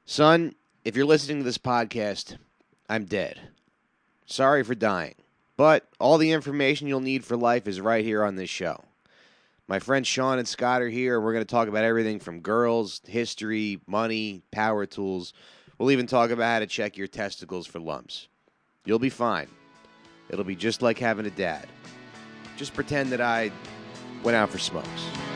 Son, if you're listening to this podcast, I'm dead. Sorry for dying. But all the information you'll need for life is right here on this show. My friends Sean and Scott are here, and we're going to talk about everything from girls, history, money, power tools. We'll even talk about how to check your testicles for lumps. You'll be fine. It'll be just like having a dad. Just pretend that I went out for smokes.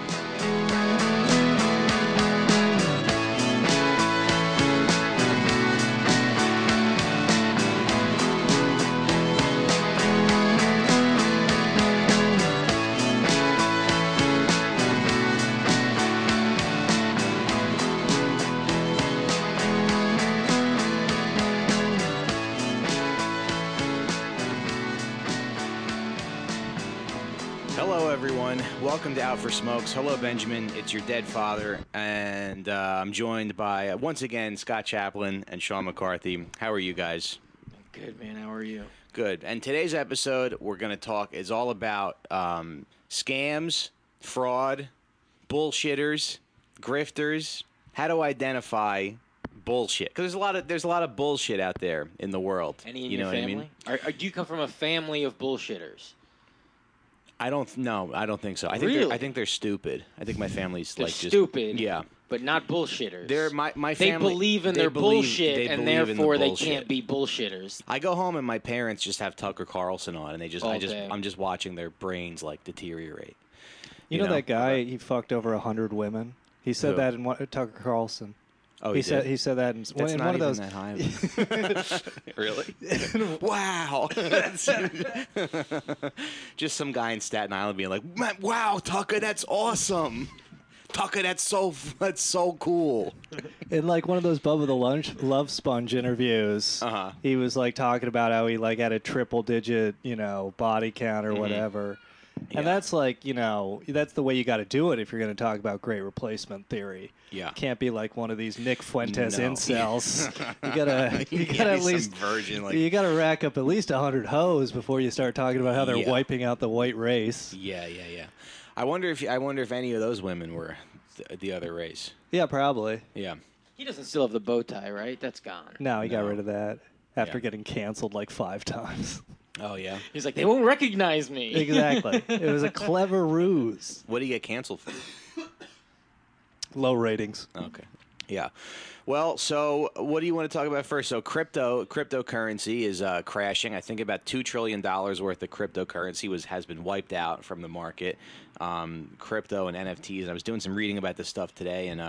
Welcome to Out for Smokes. Hello, Benjamin. It's your dead father, and I'm joined by, once again, Scott Chaplin and Sean McCarthy. How are you guys? Good, man. How are you? Good. And today's episode, we're going to talk, is all about scams, fraud, bullshitters, grifters, how to identify bullshit. Because there's a lot of bullshit out there in the world. Any in your family? What I mean? Do you come from a family of bullshitters? I don't think so. I think they're stupid. I think my family's they're like just stupid. Yeah, but not bullshitters. They're my family. They believe in their bullshit, and therefore they can't be bullshitters. I go home and my parents just have Tucker Carlson on, and I'm just watching their brains like deteriorate. You know that guy? He fucked over 100 women. He said that in Tucker Carlson. Oh, he said that in That's in not one of those. That high. Really? Wow. Just some guy in Staten Island being like, "Wow, Tucker, that's awesome. Tucker, that's so cool." In like one of those Bubba the Love Sponge interviews, he was like talking about how he like had a triple digit, body count or whatever. And that's like, that's the way you got to do it if you're going to talk about great replacement theory. Yeah. Can't be like one of these Nick Fuentes incels. You gotta at least virgin, you gotta rack up at least 100 hoes before you start talking about how they're wiping out the white race. Yeah. I wonder if any of those women were the other race. Yeah, probably. Yeah. He doesn't still have the bow tie, right? That's gone. No, he got rid of that after getting canceled like 5 times. Oh, yeah? He's like, they won't recognize me. Exactly. It was a clever ruse. What did he get canceled for? Low ratings. Okay. Yeah. Well, so what do you want to talk about first? So cryptocurrency is crashing. I think about $2 trillion worth of cryptocurrency has been wiped out from the market. Crypto and NFTs. I was doing some reading about this stuff today, and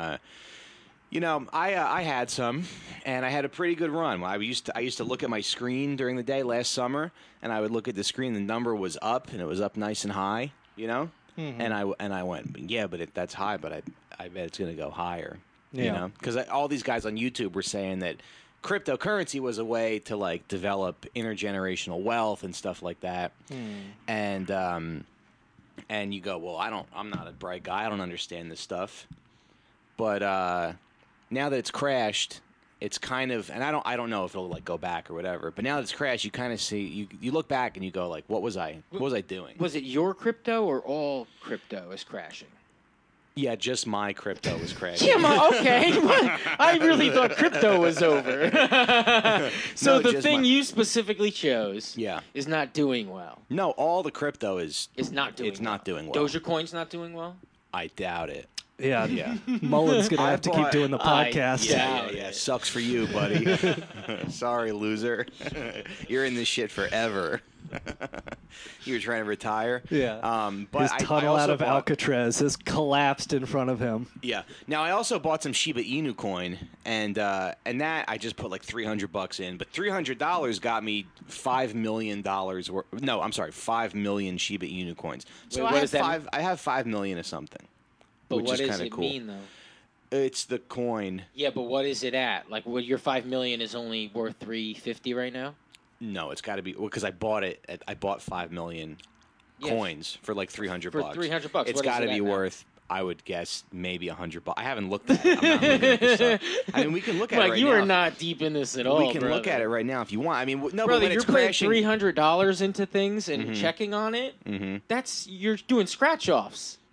I had some, and I had a pretty good run. I used to look at my screen during the day last summer, and I would look at the screen. The number was up, and it was up nice and high, Mm-hmm. And I went, yeah, but that's high, but I bet it's going to go higher, because all these guys on YouTube were saying that cryptocurrency was a way to like develop intergenerational wealth and stuff like that, and you go, well, I'm not a bright guy, I don't understand this stuff, but now that it's crashed, it's kind of, and I don't know if it'll like go back or whatever, but now that it's crashed, you kind of see, you look back and you go like, what was I doing? Was it your crypto or all crypto is crashing? Yeah, just my crypto was crashing. Yeah, okay. I really thought crypto was over. So the thing you specifically chose is not doing well. No, all the crypto is not doing well. Doja Coin's not doing well? I doubt it. Yeah. Mullen's going to have to keep doing the podcast. Yeah. Sucks for you, buddy. Sorry, loser. You're in this shit forever. You were trying to retire? Yeah. But his tunnel out of Alcatraz has collapsed in front of him. Yeah. Now, I also bought some Shiba Inu coin, and that I just put like $300 in. But $300 got me $5 million worth. No, I'm sorry, 5 million Shiba Inu coins. So I have 5 million or something. But what does it mean, though? It's the coin. Yeah, but what is it at? Like, your $5 million is only worth $350 right now? No, it's got to be because I bought it. I bought 5 million coins for like $300. For $300, it's got to be worth. I would guess maybe $100. I haven't looked at it. I'm not looking at this stuff. I mean, we can look at it right now. You are not deep in this at all. We can look at it right now if you want. I mean, no, brother, but when you're it's crashing, putting $300 into things and checking on it. Mm-hmm. You're doing scratch offs.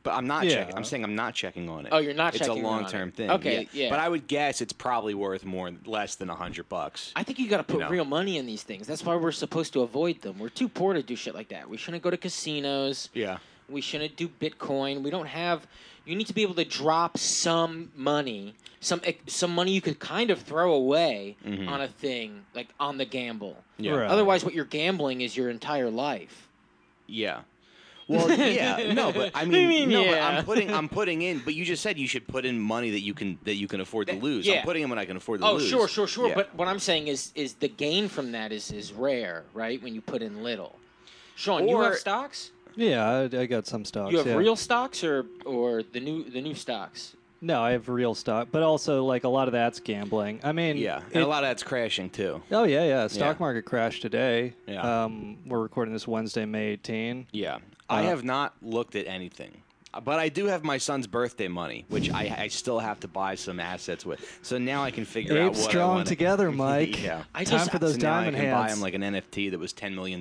but I'm not checking. I'm saying I'm not checking on it. Oh, you're not checking on it. It's a long-term thing. Okay, yeah. But I would guess it's probably worth less than $100. I think you got to put real money in these things. That's why we're supposed to avoid them. We're too poor to do shit like that. We shouldn't go to casinos. Yeah. We shouldn't do Bitcoin. We don't have. You need to be able to drop some money, some money you could kind of throw away on a thing, like on the gamble. Yeah. Right. Otherwise, what you're gambling is your entire life. Yeah. Well, yeah, no, but I mean, but I'm putting in. But you just said you should put in money that you can afford to lose. Yeah. I'm putting in when I can afford to lose. Oh, sure. Yeah. But what I'm saying is the gain from that is rare, right? When you put in little. Sean, you have stocks? Yeah, I got some stocks. You have real stocks or the new stocks? No, I have real stock, but also like a lot of that's gambling. I mean, and a lot of that's crashing too. Oh yeah. Stock market crashed today. Yeah. We're recording this Wednesday, May 18. Yeah. I have not looked at anything. But I do have my son's birthday money, which I still have to buy some assets with. So now I can figure out what strong I want together, Mike. Yeah. Time for those diamond hands. I can buy him like an NFT that was $10 million.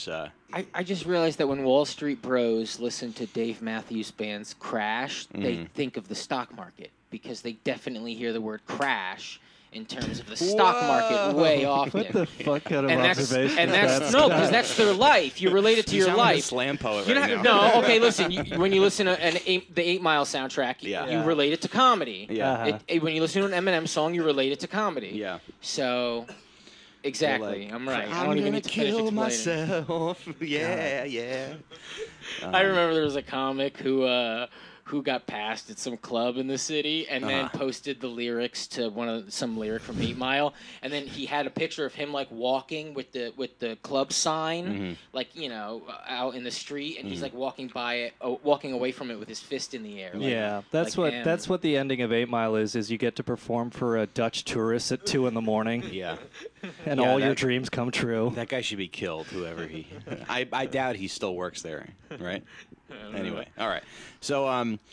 I just realized that when Wall Street bros listen to Dave Matthews Band's Crash, they think of the stock market because they definitely hear the word crash in terms of the stock market way often. What the fuck kind of observation? Because that's their life. You relate it to your life. Like a slam poet right now. No, okay, listen. when you listen to the 8 Mile soundtrack, you relate it to comedy. Yeah. When you listen to an Eminem song, you relate it to comedy. Yeah. So, exactly. I'm right. I I'm don't even gonna need to finish kill explaining. myself. Yeah. I remember there was a comic who got passed at some club in the city and then posted the lyrics to some lyric from 8 Mile, and then he had a picture of him like walking with the club sign, like out in the street, and he's like walking away from it with his fist in the air. That's what the ending of 8 Mile is you get to perform for a Dutch tourist at 2 a.m. Yeah. And all your dreams come true. That guy should be killed, whoever he. I doubt he still works there, right? Anyway, all right. So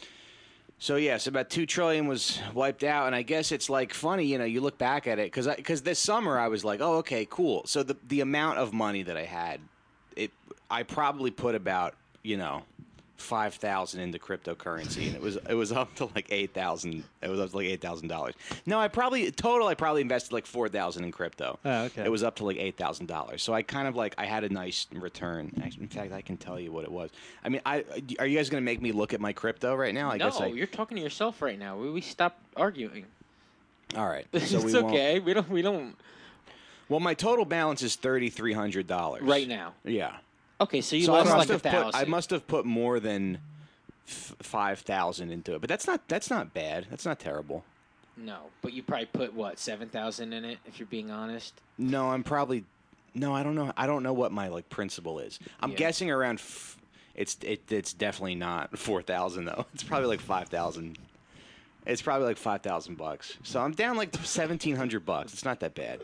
about $2 trillion was wiped out, and I guess it's like funny, you look back at it because this summer I was like, oh, okay, cool. So the amount of money that I had, I probably put about 5,000 into cryptocurrency, and it was up to like 8,000. It was up to like $8,000. No, I probably invested like 4,000 in crypto. Oh, okay. It was up to like $8,000. So I kind of I had a nice return. In fact, I can tell you what it was. I mean, are you guys going to make me look at my crypto right now? No, you're talking to yourself right now. We stop arguing. All right. So it's okay. We don't. Well, my total balance is $3,300 right now. Yeah. Okay, so you lost like 1,000. I must have put more than 5,000 into it, but that's not bad. That's not terrible. No, but you probably put what 7,000 in it, if you're being honest. No, I don't know. I don't know what my principal is. I'm guessing around. It's definitely not 4,000 though. It's probably like 5,000. It's probably like $5,000. So I'm down like $1,700. It's not that bad.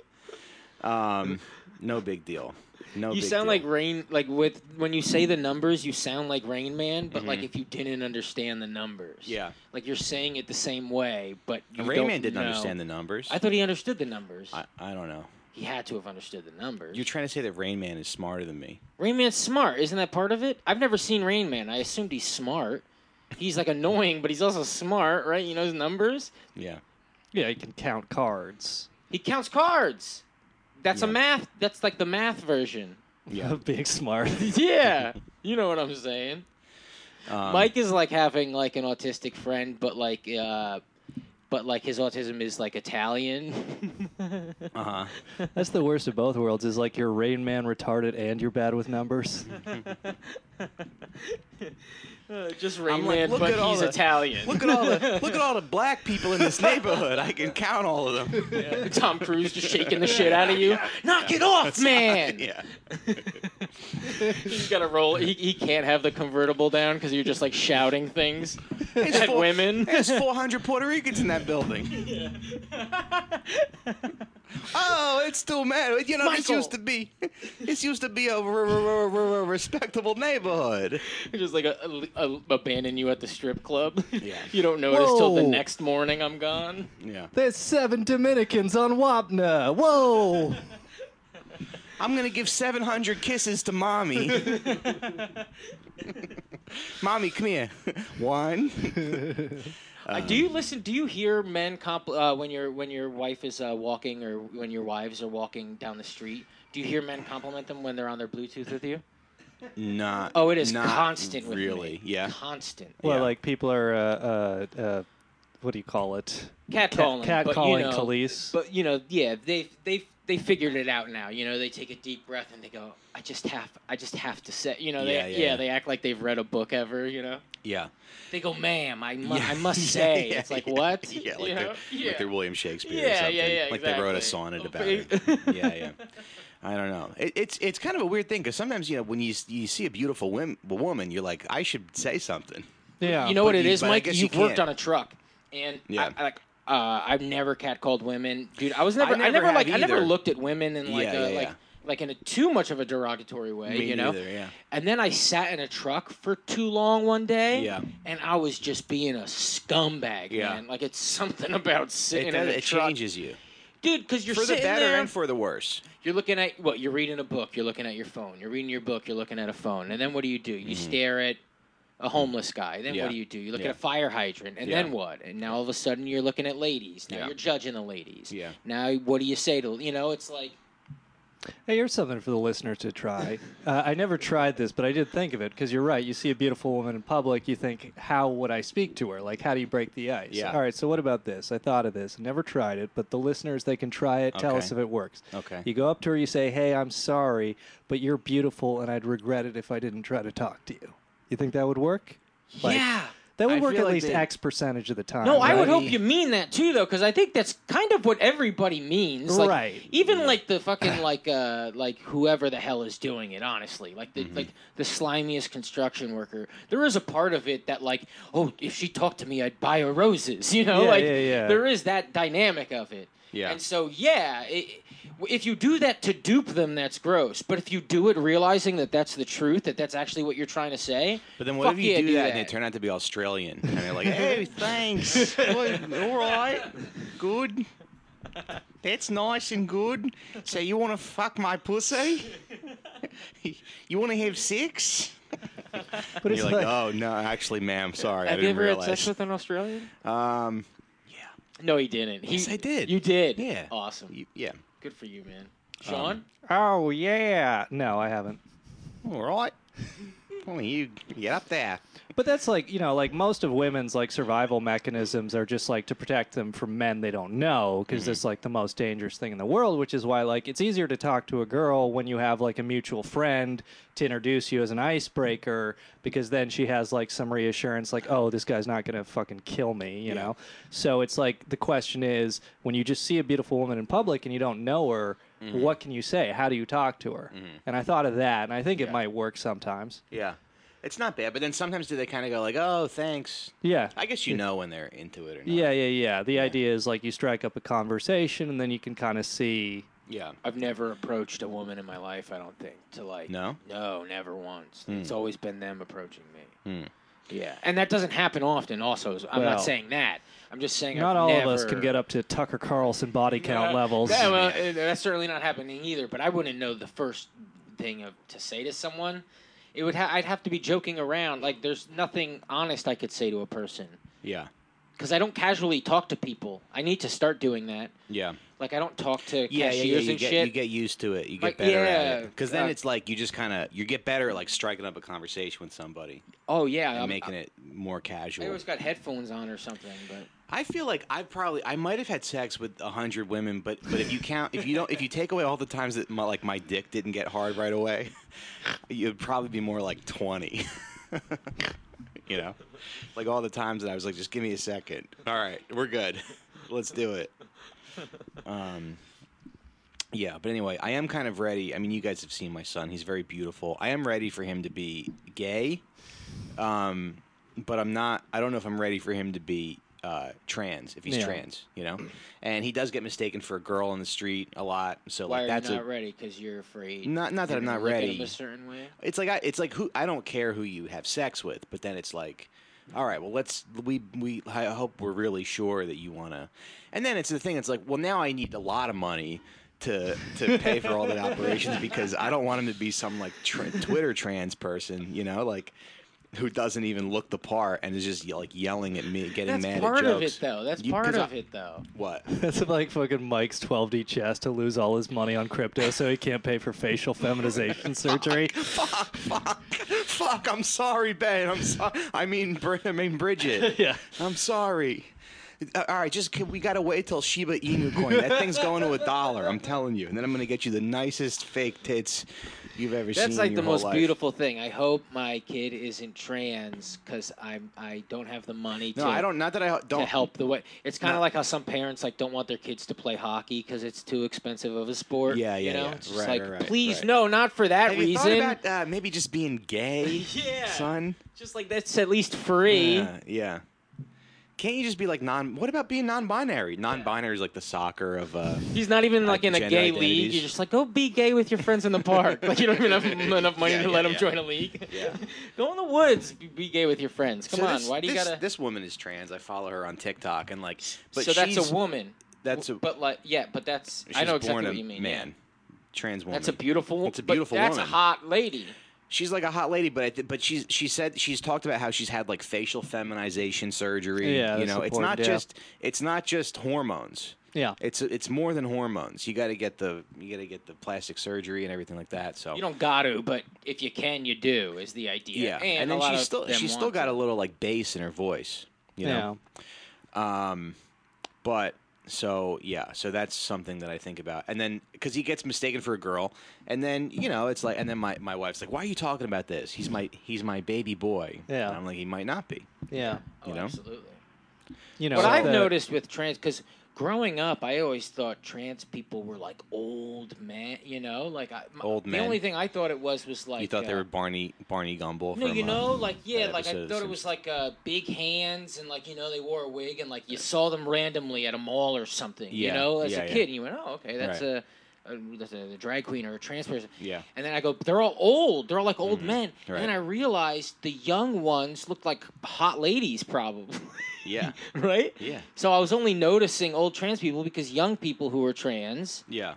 No big deal. You sound like when you say the numbers, you sound like Rain Man, but like if you didn't understand the numbers. Yeah. Like you're saying it the same way, but Rain Man didn't understand the numbers. I thought he understood the numbers. I don't know. He had to have understood the numbers. You're trying to say that Rain Man is smarter than me. Rain Man's smart. Isn't that part of it? I've never seen Rain Man. I assumed he's smart. He's like annoying, but he's also smart, right? He knows numbers. Yeah. Yeah, he can count cards. He counts cards. That's a math. That's like the math version. Yeah, being smart. Yeah, you know what I'm saying. Mike is like having like an autistic friend, but like his autism is like Italian. That's the worst of both worlds. Is like you're Rain Man retarded and you're bad with numbers. Just Rain Man, but he's Italian. Look at all the black people in this neighborhood. I can count all of them. Yeah. Tom Cruise just shaking the shit out of you. Knock it off, man! Yeah. He's got to roll. He can't have the convertible down because you're just like shouting things at women. There's 400 Puerto Ricans in that building. Yeah. Oh, it's still mad. Michael. This used to be a respectable neighborhood. Just like abandon you at the strip club. Yeah. You don't notice till the next morning I'm gone. Yeah. There's 7 Dominicans on Wapna. Whoa. I'm gonna give 700 kisses to mommy. Mommy, come here. One. Do you listen? Do you hear men when your wife is walking or when your wives are walking down the street? Do you hear men compliment them when they're on their Bluetooth with you? Not. Oh, it is not constant with really. me. Yeah. Constant. Well, Yeah. like people are, what do you call it? Catcalling. Catcalling Khalees. But yeah, they figured it out now. They take a deep breath and they go, I just have to say, they act like they've read a book ever. Yeah. They go, ma'am, I must say. It's like, what? Yeah, like they're William Shakespeare or Yeah, something. yeah, Like they wrote a exactly. sonnet about it. Yeah. I don't know. It's kind of a weird thing because sometimes, when you see a beautiful woman, you're like, I should say something. Yeah. You know what But it you- is, but I Mike? guess you You've worked can't. on a truck. And Yeah. I've never catcalled women. Dude, I never either. looked at women in like in a too much of a derogatory way, Me neither, yeah. And then I sat in a truck for too long one day, Yeah. and I was just being a scumbag, Yeah. man. Like it's something about sitting in a It truck, changes you dude. Because you're for the sitting better there, and for the worse. you're looking at what you're reading a book, you're looking at your phone, you're reading your book, you're looking at a phone, and then what do? You stare at a homeless guy. Then Yeah. what do? You look Yeah. at a fire hydrant, and Yeah. then what? And now all of a sudden you're looking at ladies. Now Yeah. you're judging the ladies. Yeah. Now what do you say to? It's like. Hey, here's something for the listeners to try. I never tried this, but I did think of it because you're right. You see a beautiful woman in public, you think, how would I speak to her? Like, how do you break the ice? Yeah. All right, so what about this? I thought of this. I never tried it, but the listeners, they can try it. Tell Okay. us if it works. Okay. You go up to her, you say, hey, I'm sorry, but you're beautiful, and I'd regret it if I didn't try to talk to you. You think that would work? Like, Yeah. That would I work feel at like least they- X percentage of the time. No, I would right? hope you mean that too, though, because I think that's kind of what everybody means. Like, Right. Even like the fucking like whoever the hell is doing it. Honestly, like the slimiest construction worker. There is a part of it that like, oh, if she talked to me, I'd buy her roses. Yeah, like yeah. there is that dynamic of it. Yeah. And so if you do that to dupe them, that's gross. But if you do it realizing that that's the truth, that that's actually what you're trying to say. But then what fuck if you yeah, do that and that. they turn out to be Australian? And they're like, hey, thanks. All right. Good. That's nice and good. So you want to fuck my pussy? You want to have sex? But And it's you're like, like, oh, no, actually, ma'am, sorry. Have I you didn't ever realize. had sex with an Australian? Yeah. No, he didn't. Yes, I did. You did? Yeah. Awesome. Yeah. Good for you, man. Sean? oh, yeah. No, I haven't. All right. Only you get up there. But that's like, like most of women's like survival mechanisms are just like to protect them from men they don't know because it's like the most dangerous thing in the world, which is why like it's easier to talk to a girl when you have like a mutual friend to introduce you as an icebreaker because then she has like some reassurance like, oh, this guy's not going to fucking kill me, you know? So it's like the question is when you just see a beautiful woman in public and you don't know her, what can you say? How do you talk to her? And I thought of that, and I think it might work sometimes. Yeah. It's not bad, but then sometimes do they kind of go like, oh, thanks. Yeah. I guess you know when they're into it or not. Yeah. The idea is like you strike up a conversation and then you can kind of see. Yeah. I've never approached a woman in my life, I don't think, to like... No? No, never once. It's always been them approaching me. Hmm. Yeah. And that doesn't happen often also. I'm Well, not saying that. I'm just saying Not I've all never... of us can get up to Tucker Carlson body count levels. Yeah, well, that's certainly not happening either, but I wouldn't know the first thing to say to someone. It would I'd have to be joking around. Like, there's nothing honest I could say to a person. Yeah. Because I don't casually talk to people. I need to start doing that. Yeah. Like, I don't talk to Yeah, cashiers you and get, shit. You get used to it. You get Like, better at yeah, it. Because then it's like you just kind of, you get better at like striking up a conversation with somebody Oh, yeah. and making it more casual. I always got headphones on or something, but... I feel like I might have had sex with 100 women, but if you count, if you take away all the times that my dick didn't get hard right away, you'd probably be more like 20. You know, like all the times that I was like, just give me a second. All right, we're good. Let's do it. Yeah, but anyway, I am kind of ready. I mean, you guys have seen my son. He's very beautiful. I am ready for him to be gay, but I'm not. I don't know if I'm ready for him to be trans, if he's trans, you know? And he does get mistaken for a girl on the street a lot. So Why like are that's you not ready? Because you're afraid. not that I'm not look at ready. him a certain way. It's like who I don't care who you have sex with, but then it's like, all right, well I hope we're really sure that you want to. And then it's the thing. It's like, well, now I need a lot of money to pay for all the operations because I don't want him to be some like Twitter trans person, you know, like. who doesn't even look the part and is just like yelling at me, getting mad at jokes. That's part of it, though. That's part of it, though. What? That's like fucking Mike's 12D chest to lose all his money on crypto so he can't pay for facial feminization surgery. Fuck, I'm sorry, babe. I'm sorry. I mean Bridget. Yeah. I'm sorry. All right, we got to wait till Shiba Inu coin. That thing's going to $1, I'm telling you. And then I'm going to get you the nicest fake tits you've ever seen in That's your like the whole most life. beautiful thing. I hope my kid isn't trans because I don't have the money to. No, I don't. Not that I don't to help the way. It's kind of like how some parents like don't want their kids to play hockey because it's too expensive of a sport. Yeah, you know? yeah. It's just Right, like, right, please, right. no, not for that Have reason. you thought about maybe just being gay, Yeah. son? Just like that's at least free. Yeah. Can't you just be like what about being non-binary? Non-binary is like the soccer of. He's not even like in a gender gay identities. league. You're just like, go be gay with your friends in the park. Like you don't even have enough money to let him join a league. Yeah. Go in the woods. Be gay with your friends. Come So on. Why do you gotta? This woman is trans. I follow her on TikTok and like. But So that's she's- a woman. That's a. But like, yeah, but that's. I she's know exactly born what a you mean. Man, Yeah. trans woman. That's a beautiful woman. It's a beautiful That's woman. a hot lady. She's like a hot lady, but she said she's talked about how she's had like facial feminization surgery. Yeah, you that's know, important, it's not just hormones. Yeah. It's more than hormones. You got to get the plastic surgery and everything like that. So You don't got to, but if you can, you do. Is the idea. yeah, and then a lot she's of still them want got to. a little like bass in her voice. You know. But so that's something that I think about. And then because he gets mistaken for a girl, and then it's like, and then my wife's like, "Why are you talking about this? He's my baby boy." Yeah. And I'm like, he might not be. Yeah. Oh, you know? absolutely. You know, What I've the- noticed with trans, because growing up, I always thought trans people were like old men. You know, like Old the men? only thing I thought it was like You thought they were Barney Gumble? No, from, you know, like yeah, that like I episode of thought it was like big hands and like they wore a wig and like you saw them randomly at a mall or something. You Yeah, know, as yeah, a yeah. kid, and you went, oh, okay, that's Right. that's a drag queen or a trans person. Yeah. And then I go, they're all old. They're all like old men. Right. And then I realized the young ones looked like hot ladies, probably. Yeah. Right? Yeah. So I was only noticing old trans people because young people who were trans Yeah.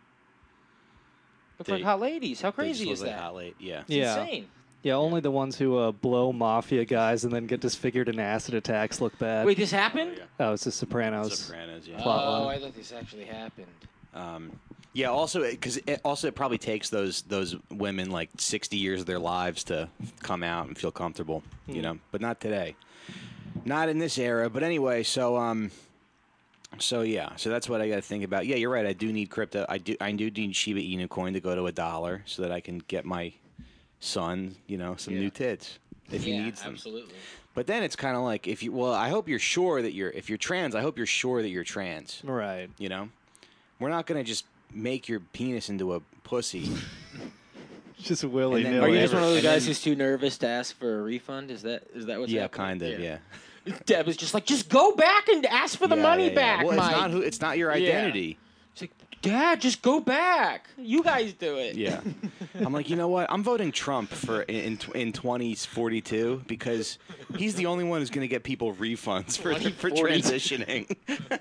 look They- like hot ladies. How They crazy just is look like that? hot late. Yeah. It's Yeah. insane. Yeah, only the ones who blow mafia guys and then get disfigured in acid attacks look bad. Wait, this happened? Oh, it's the Sopranos. Sopranos. Yeah. Plot Oh, line. I thought this actually happened. Yeah. Also, because it probably takes those women like 60 years of their lives to come out and feel comfortable. You know, but not today. Not in this era. But anyway, so yeah, so that's what I got to think about. Yeah, you're right. I do need crypto. I do need Shiba Inu coin to go to $1 so that I can get my son, some new tits if he needs them. Absolutely. But then it's kind of like I hope you're sure that if you're trans, I hope you're sure that you're trans. Right. You know, we're not gonna just make your penis into a pussy. Just willy then- nilly. Are you just one of those And guys then- who's too nervous to ask for a refund? Is that what's Yeah, happening? kind of. Yeah. Deb is just like, just go back and ask for the Yeah, money yeah, yeah. back, Well, Mike. it's not your Yeah. identity. It's like, Dad, just go back. You guys do it. Yeah. I'm like, you know what? I'm voting Trump in 2042 because he's the only one who's going to get people refunds for 2040. transitioning.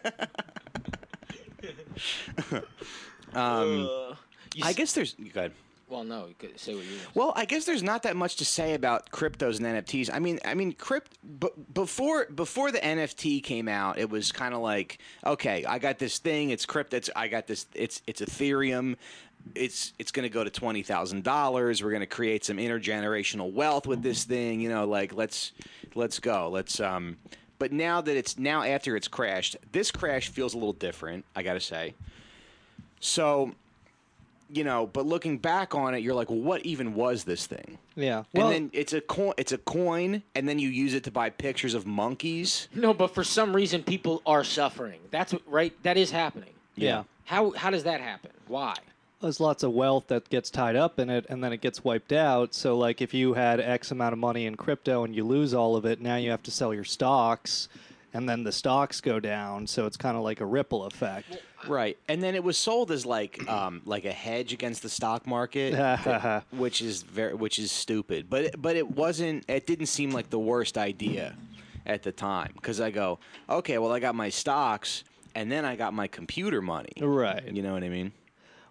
You I guess there's. Go ahead. Well, no, you could say what you. Well, I guess there's not that much to say about cryptos and NFTs. I mean, before the NFT came out, it was kind of like, okay, I got this thing. It's crypto. I got this. It's Ethereum. It's going to go to $20,000. We're going to create some intergenerational wealth with this thing. You know, like let's go. But now after it's crashed, this crash feels a little different. I got to say. So. But looking back on it, you're like, well, what even was this thing? Yeah. Well, And then it's a coin, and then you use it to buy pictures of monkeys. No, but for some reason, people are suffering. That's right. That is happening. yeah. How does that happen? Why? There's lots of wealth that gets tied up in it, and then it gets wiped out. So, like, if you had X amount of money in crypto and you lose all of it, now you have to sell your stocks, and then the stocks go down. So it's kind of like a ripple effect. Right, and then it was sold as like a hedge against the stock market, which is stupid. But it wasn't. It didn't seem like the worst idea at the time because I go, okay, well, I got my stocks, and then I got my computer money. Right. You know what I mean?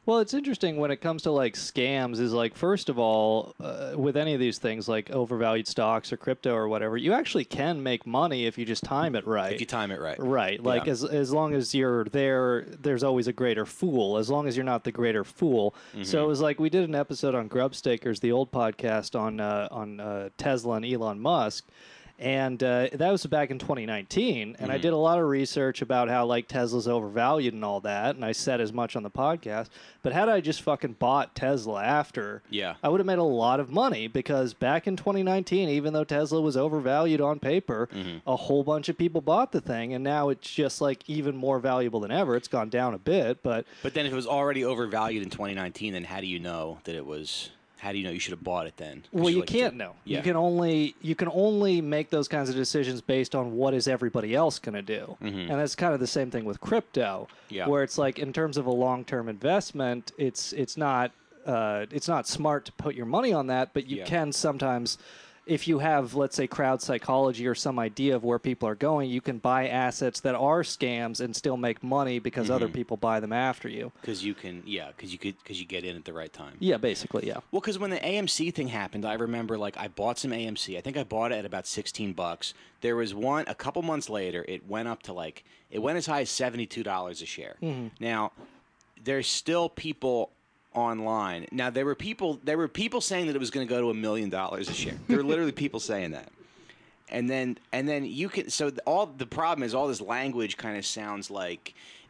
Well, it's interesting when it comes to like scams is like, first of all, with any of these things like overvalued stocks or crypto or whatever, you actually can make money if you just time it right. If you time it right. Right. Like as long as you're there's always a greater fool, as long as you're not the greater fool. So it was like we did an episode on Grubstakers, the old podcast on Tesla and Elon Musk. And that was back in 2019, and I did a lot of research about how like Tesla's overvalued and all that, and I said as much on the podcast. But had I just fucking bought Tesla after, I would have made a lot of money, because back in 2019, even though Tesla was overvalued on paper, a whole bunch of people bought the thing, and now it's just like even more valuable than ever. It's gone down a bit, but then if it was already overvalued in 2019, then how do you know that it was? How do you know you should have bought it then? Well, you can't know. Yeah. You can only make those kinds of decisions based on what is everybody else going to do. And that's kind of the same thing with crypto, where it's like in terms of a long-term investment, it's not smart to put your money on that, but you can sometimes, if you have, let's say, crowd psychology or some idea of where people are going, you can buy assets that are scams and still make money because other people buy them after you. Because you get in at the right time. Yeah, basically, yeah. Well, because when the AMC thing happened, I remember like I bought some AMC. I think I bought it at about $16. There was one a couple months later. It went up to it went as high as $72 a share. Now, there's still people online. Now there were people saying that it was going to go to $1 million a share. There were literally people saying that. And then you can all the problem is all this language kind of sounds like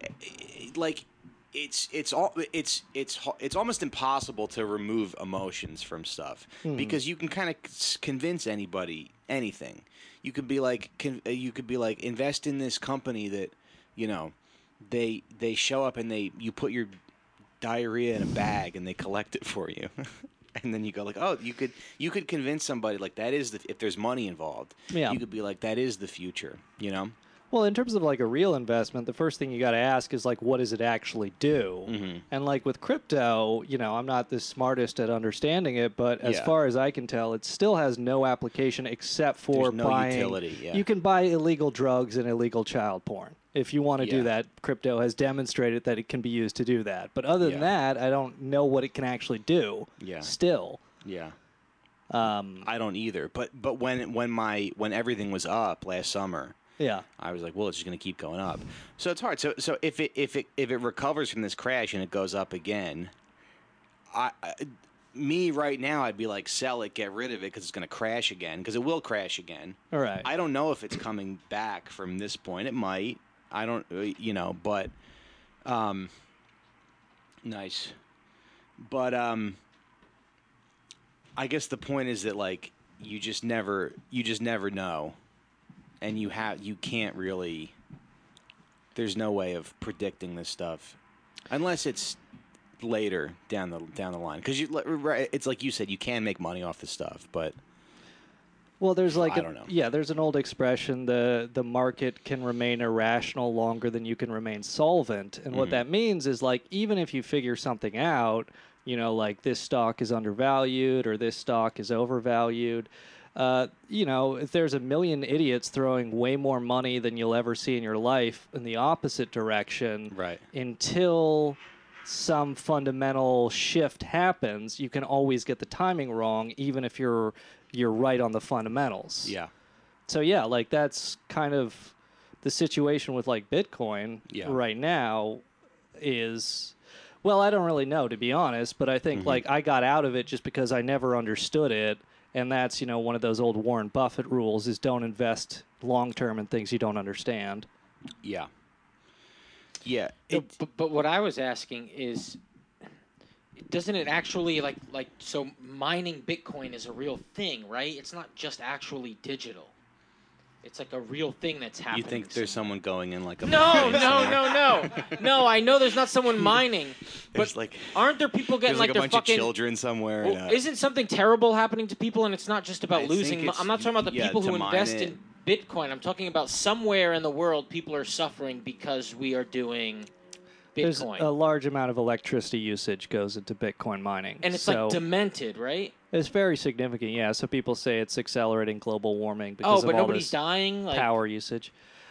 it's almost impossible to remove emotions from stuff because you can kind of convince anybody anything. You could be like invest in this company that, you know, they show up and you put your diarrhea in a bag and they collect it for you. And then you go like, oh, you could convince somebody like that is if there's money involved. Yeah. You could be like, that is the future, you know? Well, in terms of like a real investment, the first thing you got to ask is like, what does it actually do? And like with crypto, you know, I'm not the smartest at understanding it, but as far as I can tell, it still has no application except for buying. Utility, yeah. You can buy illegal drugs and illegal child porn. If you want to do that, crypto has demonstrated that it can be used to do that. But other than that, I don't know what it can actually do. Yeah. Still. Yeah. I don't either. But when everything was up last summer, I was like, well, it's just going to keep going up. So it's hard. So if it recovers from this crash and it goes up again, me right now, I'd be like, sell it, get rid of it, because it's going to crash again, because it will crash again. All right. I don't know if it's coming back from this point. It might. I don't, you know, but nice. But I guess the point is that like you just never know, and you can't really. There's no way of predicting this stuff, unless it's later down the line. Because it's like you said, you can make money off this stuff, but. Well, there's like I don't know. There's an old expression: the market can remain irrational longer than you can remain solvent. And what that means is like even if you figure something out, you know, like this stock is undervalued or this stock is overvalued. You know, if there's a million idiots throwing way more money than you'll ever see in your life in the opposite direction, right? Until some fundamental shift happens, you can always get the timing wrong, even if you're right on the fundamentals. Yeah. So yeah, like that's kind of the situation with like Bitcoin right now is, well, I don't really know, to be honest, but I think like I got out of it just because I never understood it. And that's, you know, one of those old Warren Buffett rules is don't invest long-term in things you don't understand. Yeah. Yeah. But what I was asking is, doesn't it actually so mining Bitcoin is a real thing, right? It's not just actually digital. It's like a real thing that's happening. You think there's someone going in like a No. I know there's not someone mining, but like, aren't there people getting like like a their bunch fucking of children somewhere? Well, isn't something terrible happening to people? And it's not just about losing. I'm not talking about the people who invest in Bitcoin. I'm talking about somewhere in the world people are suffering because we are doing Bitcoin. There's a large amount of electricity usage goes into Bitcoin mining. And it's like demented, right? It's very significant, yeah. So people say it's accelerating global warming because of all nobody's this dying? Power usage.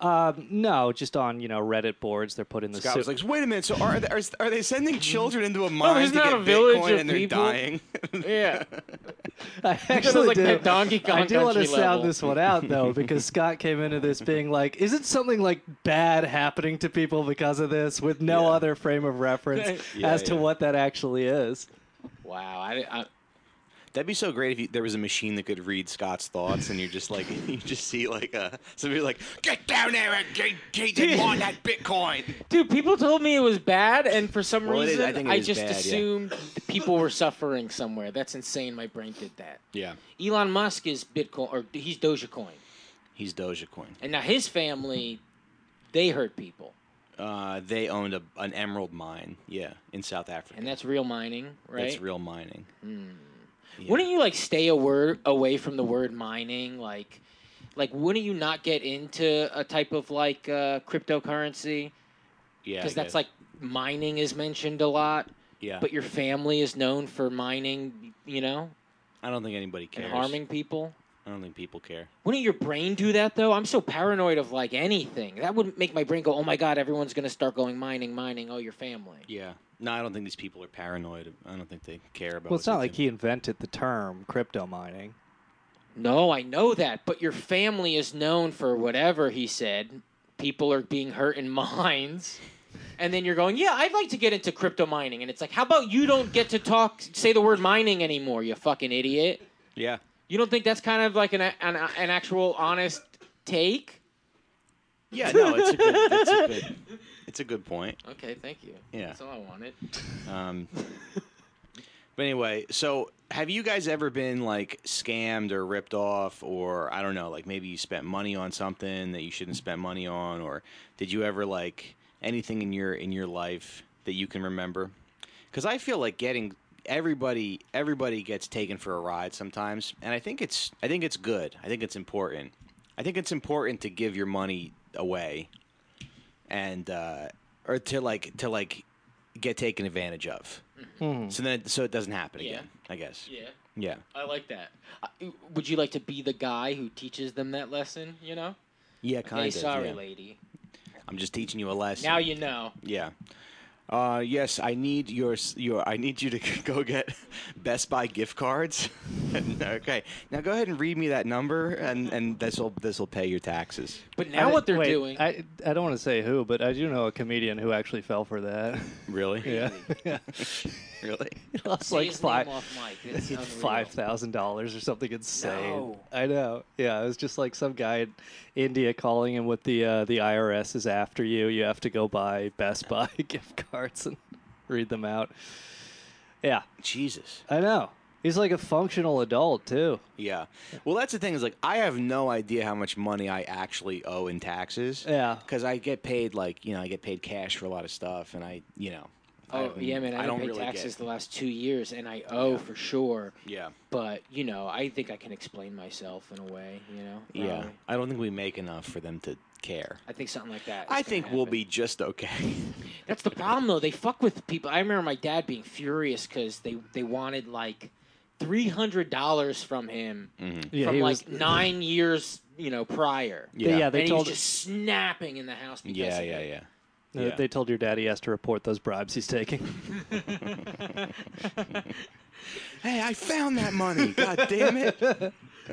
No, just on Reddit boards. They're putting the. Scott was like, "Wait a minute. So are they sending children into a there's mine to not get a village Bitcoin of and they're people. dying?" Yeah. I actually like do. that Donkey Kong I do want to Country sound level. this one out though, because Scott came into this being like, "Isn't something like bad happening to people because of this?" With no other frame of reference as to what that actually is. Wow. That'd be so great if there was a machine that could read Scott's thoughts, and you're just like, you just see like somebody like, "Get down there and get on that Bitcoin." Dude, people told me it was bad, and for some reason, I think it I is just bad, yeah. assumed that people were suffering somewhere. That's insane. My brain did that. Yeah, Elon Musk is Bitcoin, or he's Dogecoin, he's Dogecoin. and now his family, they hurt people, They owned an emerald mine, in South Africa, and that's real mining, right? That's real mining. Yeah. Wouldn't you stay away from the word mining? Like wouldn't you not get into a type of cryptocurrency? Yeah, Because that's mining is mentioned a lot. Yeah. But your family is known for mining, I don't think anybody cares. and harming people. I don't think people care. Wouldn't your brain do that though? I'm so paranoid of anything. That would make my brain go, "Oh my God, everyone's gonna start going mining. Oh, your family." Yeah. No, I don't think these people are paranoid. I don't think they care about. Well, it's not like he invented the term crypto mining. No, I know that, but your family is known for whatever he said. People are being hurt in mines. And then you're going, "Yeah, I'd like to get into crypto mining." And it's like, how about you don't get to say the word mining anymore, you fucking idiot? Yeah. You don't think that's kind of like an actual honest take? Yeah, no, it's a good point. Okay, thank you. Yeah. That's all I wanted. But anyway, so have you guys ever been scammed or ripped off, or I don't know, maybe you spent money on something that you shouldn't spend money on, or did you ever anything in your life that you can remember? Because I feel like everybody gets taken for a ride sometimes, and I think it's good. I think it's important. I think it's important to give your money away, and or to get taken advantage of. Mm-hmm. So it doesn't happen again, I guess. Yeah. Yeah. I like that. Would you like to be the guy who teaches them that lesson, Yeah, kind Hey, of. sorry, yeah. lady. I'm just teaching you a lesson. Now you know. Yeah. Yes, I need I need you to go get Best Buy gift cards. Okay. Now go ahead and read me that number, and this will pay your taxes. But now what they're doing... I don't want to say who, but I do know a comedian who actually fell for that. Really? Yeah. Really? He lost Say his name off mic. It's unreal. $5,000 or something insane. No. I know. Yeah, it was just some guy in India calling him with the IRS is after you. You have to go buy Best Buy gift cards and read them out. Yeah. Jesus. I know. He's like a functional adult too. Yeah. Well, that's the thing is I have no idea how much money I actually owe in taxes. Yeah. Because I get paid I get paid cash for a lot of stuff, and Oh, yeah, man. I don't pay taxes the last 2 years, and I owe for sure. Yeah. But, I think I can explain myself in a way, Yeah. probably. I don't think we make enough for them to care. I think something like that. I think we'll be just okay. That's the problem, though. They fuck with people. I remember my dad being furious because they wanted, $300 from him Yeah, from 9 years, prior. Yeah, they and told he was just snapping in the house because Yeah, of yeah, it. yeah. They told your dad he has to report those bribes he's taking. Hey, I found that money. God damn it. The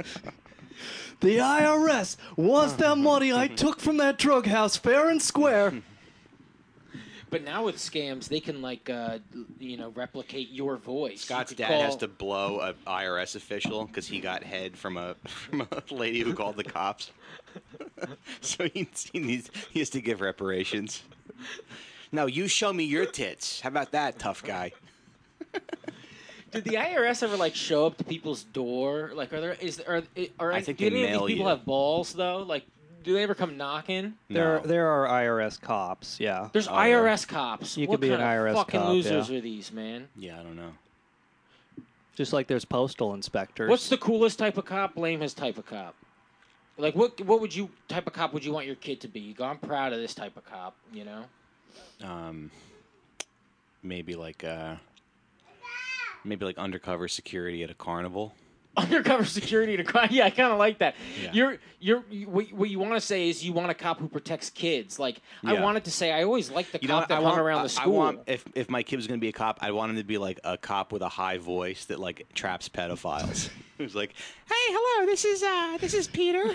IRS wants that money I took from that drug house fair and square. But now with scams, they can replicate your voice. Scott's You could dad has call- to blow an IRS official because he got head from a lady who called the cops. So he has to give reparations. No, you show me your tits. How about that, tough guy? Did the IRS ever show up to people's door? I think do they any of mail these people you. have balls though? Do they ever come knocking? No. There are IRS cops, yeah. There's Oh, IRS cops. You what could be kind an of IRS fucking cop, losers yeah. are these, man? Yeah, I don't know. Just like there's postal inspectors. What's the coolest type of cop? Lamest type of cop? What type of cop would you want your kid to be? You go, I'm proud of this type of cop, Maybe maybe undercover security at a carnival. undercover security to crime. Yeah, I kind of like that. Yeah. What you want to say is you want a cop who protects kids. Like I Yeah. wanted to say, I always liked the You know, cop that hung around the school. I want if my kid was going to be a cop, I want him to be like a cop with a high voice that like traps pedophiles. Who's like, "Hey, hello, this is Peter."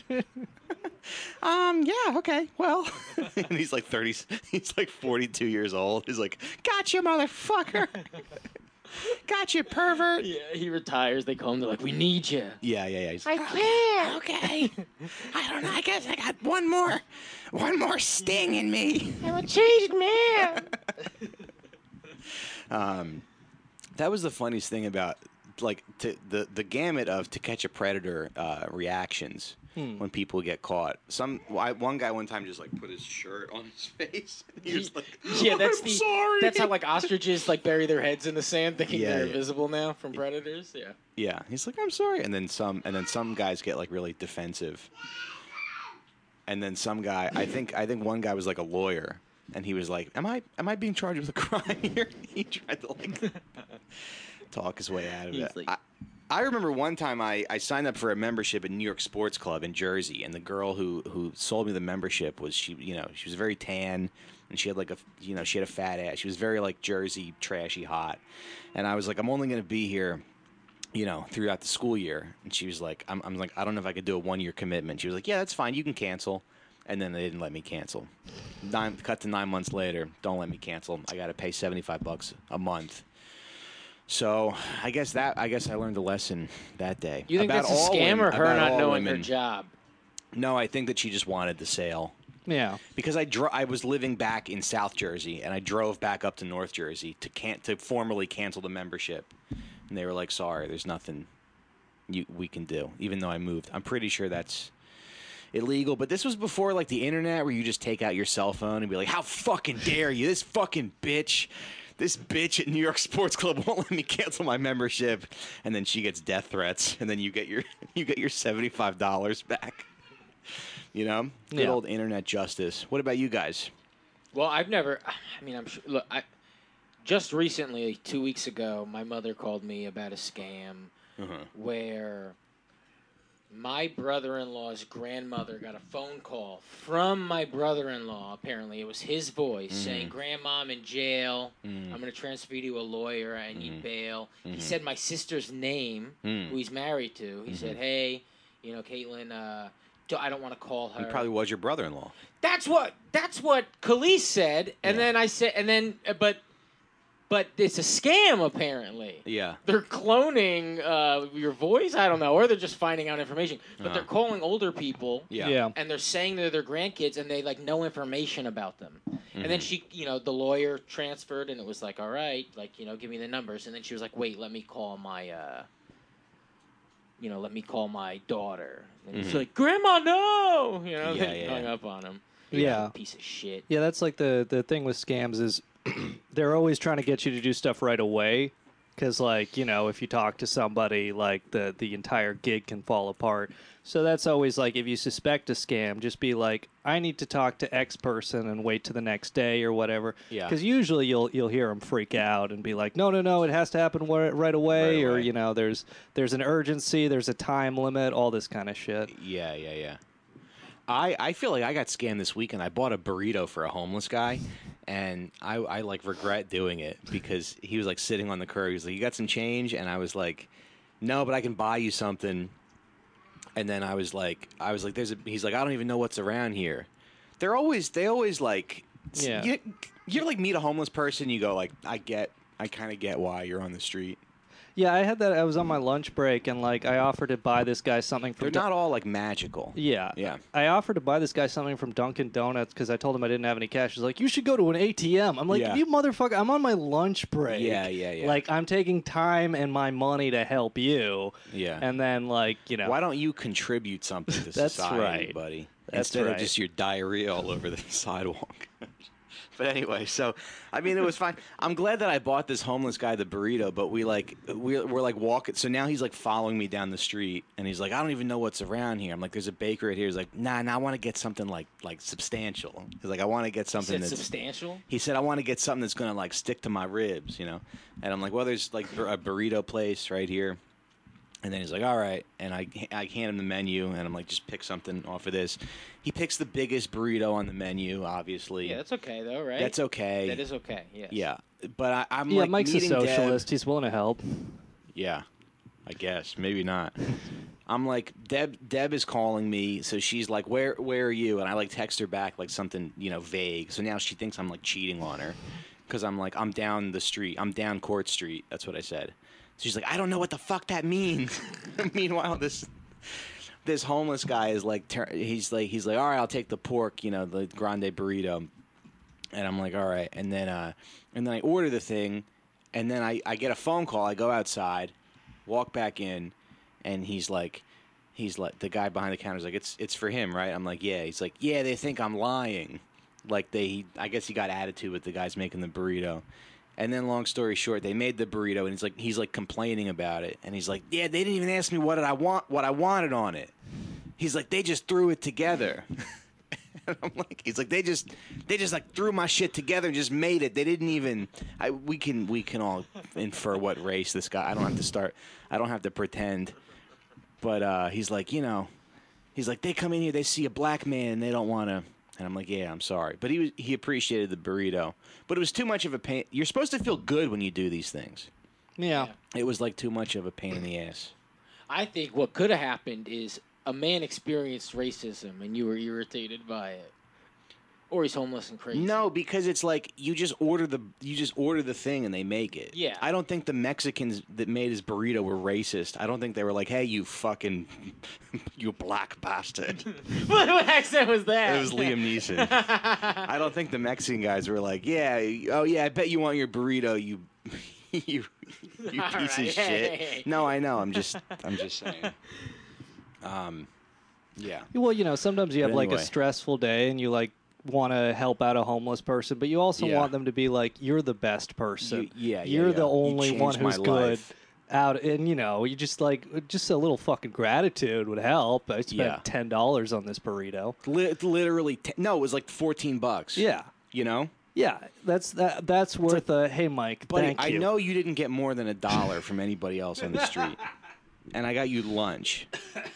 Yeah, okay, well, and he's like 30. He's like 42 years old. He's like, "Gotcha, motherfucker." Gotcha, pervert. Yeah, he retires. They call him. They're like, "We need you." Yeah. He's I like, can't. okay. I don't know. I guess I got one more sting in me. I'm a changed man. That was the funniest thing about like the gamut of To Catch a Predator reactions when people get caught. One guy one time just like put his shirt on his face. He was like, Yeah, I'm sorry. That's how like ostriches like bury their heads in the sand, thinking Yeah, they're yeah. invisible now from predators. Yeah. Yeah, he's like, I'm sorry, and then some guys get like really defensive, and then some guy, I think one guy was like a lawyer, and he was like, am I being charged with a crime here? He tried to like talk his way out of it. Like, I remember one time I signed up for a membership at New York Sports Club in Jersey, and the girl who sold me the membership was she was very tan, and she had like she had a fat ass. She was very like Jersey trashy hot, and I was like, I'm only going to be here, throughout the school year. And she was like, I'm like, I don't know if I could do a 1-year commitment. She was like, yeah, that's fine, you can cancel. And then they didn't let me cancel. Cut to 9 months later, don't let me cancel. I got to pay $75 a month. So I guess I learned a lesson that day. you think about that's a scam or her about not all knowing her women. job? No, I think that she just wanted the sale. Yeah. Because I was living back in South Jersey, and I drove back up to North Jersey to formally cancel the membership. And they were like, sorry, there's nothing we can do, even though I moved. I'm pretty sure that's illegal. But this was before like the internet, where you just take out your cell phone and be like, how fucking dare you, this fucking bitch. This bitch at New York Sports Club won't let me cancel my membership, and then she gets death threats, and then you get your $75 back. Good old internet justice. What about you guys? Well, I've never. I mean, I'm sure. Look, just recently, 2 weeks ago, my mother called me about a scam where my brother-in-law's grandmother got a phone call from my brother-in-law. Apparently, it was his voice saying, "Grandma, I'm in jail. I'm going to transfer you to a lawyer. I need bail." He said my sister's name, who he's married to. He said, "Hey, Caitlin, I don't want to call her." He probably was your brother-in-law. That's what Khalees said, and then I said, but it's a scam apparently. Yeah. They're cloning your voice. I don't know, or they're just finding out information. But they're calling older people. Yeah. And they're saying they're their grandkids, and they like know information about them. And then she, the lawyer transferred, and it was like, all right, like give me the numbers. And then she was like, wait, let me call my daughter. And he's like, Grandma, no! Hung up on him. Yeah. Piece of shit. Yeah, that's like the thing with scams is they're always trying to get you to do stuff right away. Because, like, if you talk to somebody, like, the entire gig can fall apart. So that's always, like, if you suspect a scam, just be like, I need to talk to X person and wait to the next day or whatever. Yeah. Because usually you'll hear them freak out and be like, no, it has to happen right away. Or, there's an urgency, there's a time limit, all this kind of shit. Yeah. I feel like I got scammed this weekend. I bought a burrito for a homeless guy, and I like regret doing it because he was like sitting on the curb. He was like, "You got some change?" And I was like, "No, but I can buy you something." And then I was like, he's like, "I don't even know what's around here." They always like, yeah. You like meet a homeless person, you go like, I kind of get why you're on the street. Yeah, I had that. I was on my lunch break, and like I offered to buy this guy something from. They're not all like magical. Yeah. I offered to buy this guy something from Dunkin' Donuts because I told him I didn't have any cash. He's like, "You should go to an ATM." I'm like, "You motherfucker! I'm on my lunch break. Yeah. Like I'm taking time and my money to help you. Yeah. And then why don't you contribute something to That's society, right. buddy? That's Instead right. of just your diarrhea all over the sidewalk. But anyway, so I mean, it was fine. I'm glad that I bought this homeless guy the burrito, but we're like walking. So now he's like following me down the street, and he's like, I don't even know what's around here. I'm like, there's a bakery right here. He's like, nah, I want to get something like substantial. He's like, I want to get something that's substantial. He said, I want to get something that's gonna like stick to my ribs, And I'm like, well, there's like a burrito place right here. And then he's like, all right. And I hand him the menu, and I'm like, just pick something off of this. He picks the biggest burrito on the menu, obviously. Yeah, that's okay, though, right? That's okay. That is okay, yes. Yeah. But I'm yeah, like, Mike's a socialist. Deb. He's willing to help. Yeah, I guess. Maybe not. I'm like, Deb is calling me, so she's like, where are you? And I, like, text her back, like, something, vague. So now she thinks I'm, like, cheating on her. Because I'm like, I'm down the street. I'm down Court Street. That's what I said. She's like, I don't know what the fuck that means. Meanwhile, this homeless guy is like, he's like, all right, I'll take the pork, the grande burrito. And I'm like, all right. And then I order the thing, and then I get a phone call. I go outside, walk back in, and he's like, the guy behind the counter is like, it's for him, right? I'm like, yeah. He's like, yeah, they think I'm lying. Like I guess he got attitude with the guys making the burrito. And then, long story short, they made the burrito, and he's like complaining about it, and he's like, "Yeah, they didn't even ask me what I wanted on it." He's like, "They just threw it together." And I'm like, he's like, they just like threw my shit together and just made it. They didn't even. We can all infer what race this guy. I don't have to start. I don't have to pretend. But he's like, he's like, they come in here, they see a black man, and they don't want to. And I'm like, yeah, I'm sorry. But he appreciated the burrito. But it was too much of a pain. You're supposed to feel good when you do these things. Yeah. It was like too much of a pain in the ass. I think what could have happened is a man experienced racism and you were irritated by it. Or he's homeless and crazy. No, because it's like you just order the thing and they make it. Yeah. I don't think the Mexicans that made his burrito were racist. I don't think they were like, "Hey, you fucking, you black bastard." What accent was that? It was Liam Neeson. I don't think the Mexican guys were like, "Yeah, oh yeah, I bet you want your burrito, you piece right. of shit." Hey. No, I know. I'm just saying. Yeah. Well, sometimes you have like anyway. a stressful day and you like want to help out a homeless person, but you also want them to be like, you're the best person. You're the only one who's good out. And, you just like, just a little fucking gratitude would help. I spent $10 on this burrito. Literally, no, it was like $14. Yeah. Yeah, that's worth a, hey, Mike, Buddy, thank you. I know you didn't get more than $1 from anybody else on the street. And I got you lunch.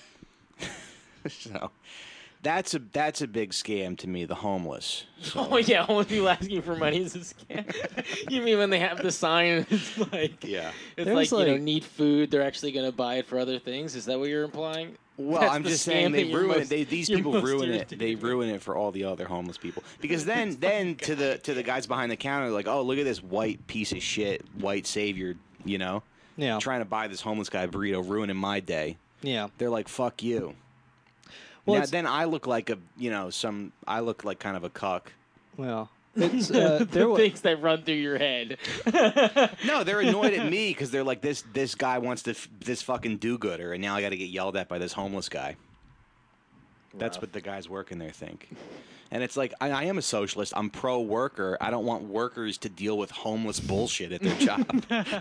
So that's a big scam to me, the homeless. So. Oh, yeah, homeless people asking for money is a scam. You mean when they have the sign, it's like, it's like, need food, they're actually going to buy it for other things? Is that what you're implying? Well, That's I'm the just saying they ruin it. These people ruin it. irritated. They ruin it for all the other homeless people. Because then to the guys behind the counter, like, oh, look at this white piece of shit, white savior, trying to buy this homeless guy a burrito, ruining my day. Yeah. They're like, fuck you. Well, then I look like I look like kind of a cuck. Well, it's the things that run through your head. No, they're annoyed at me because they're like, this guy wants this fucking do-gooder, and now I got to get yelled at by this homeless guy. That's what the guys working there think. And it's like, I am a socialist. I'm pro-worker. I don't want workers to deal with homeless bullshit at their job.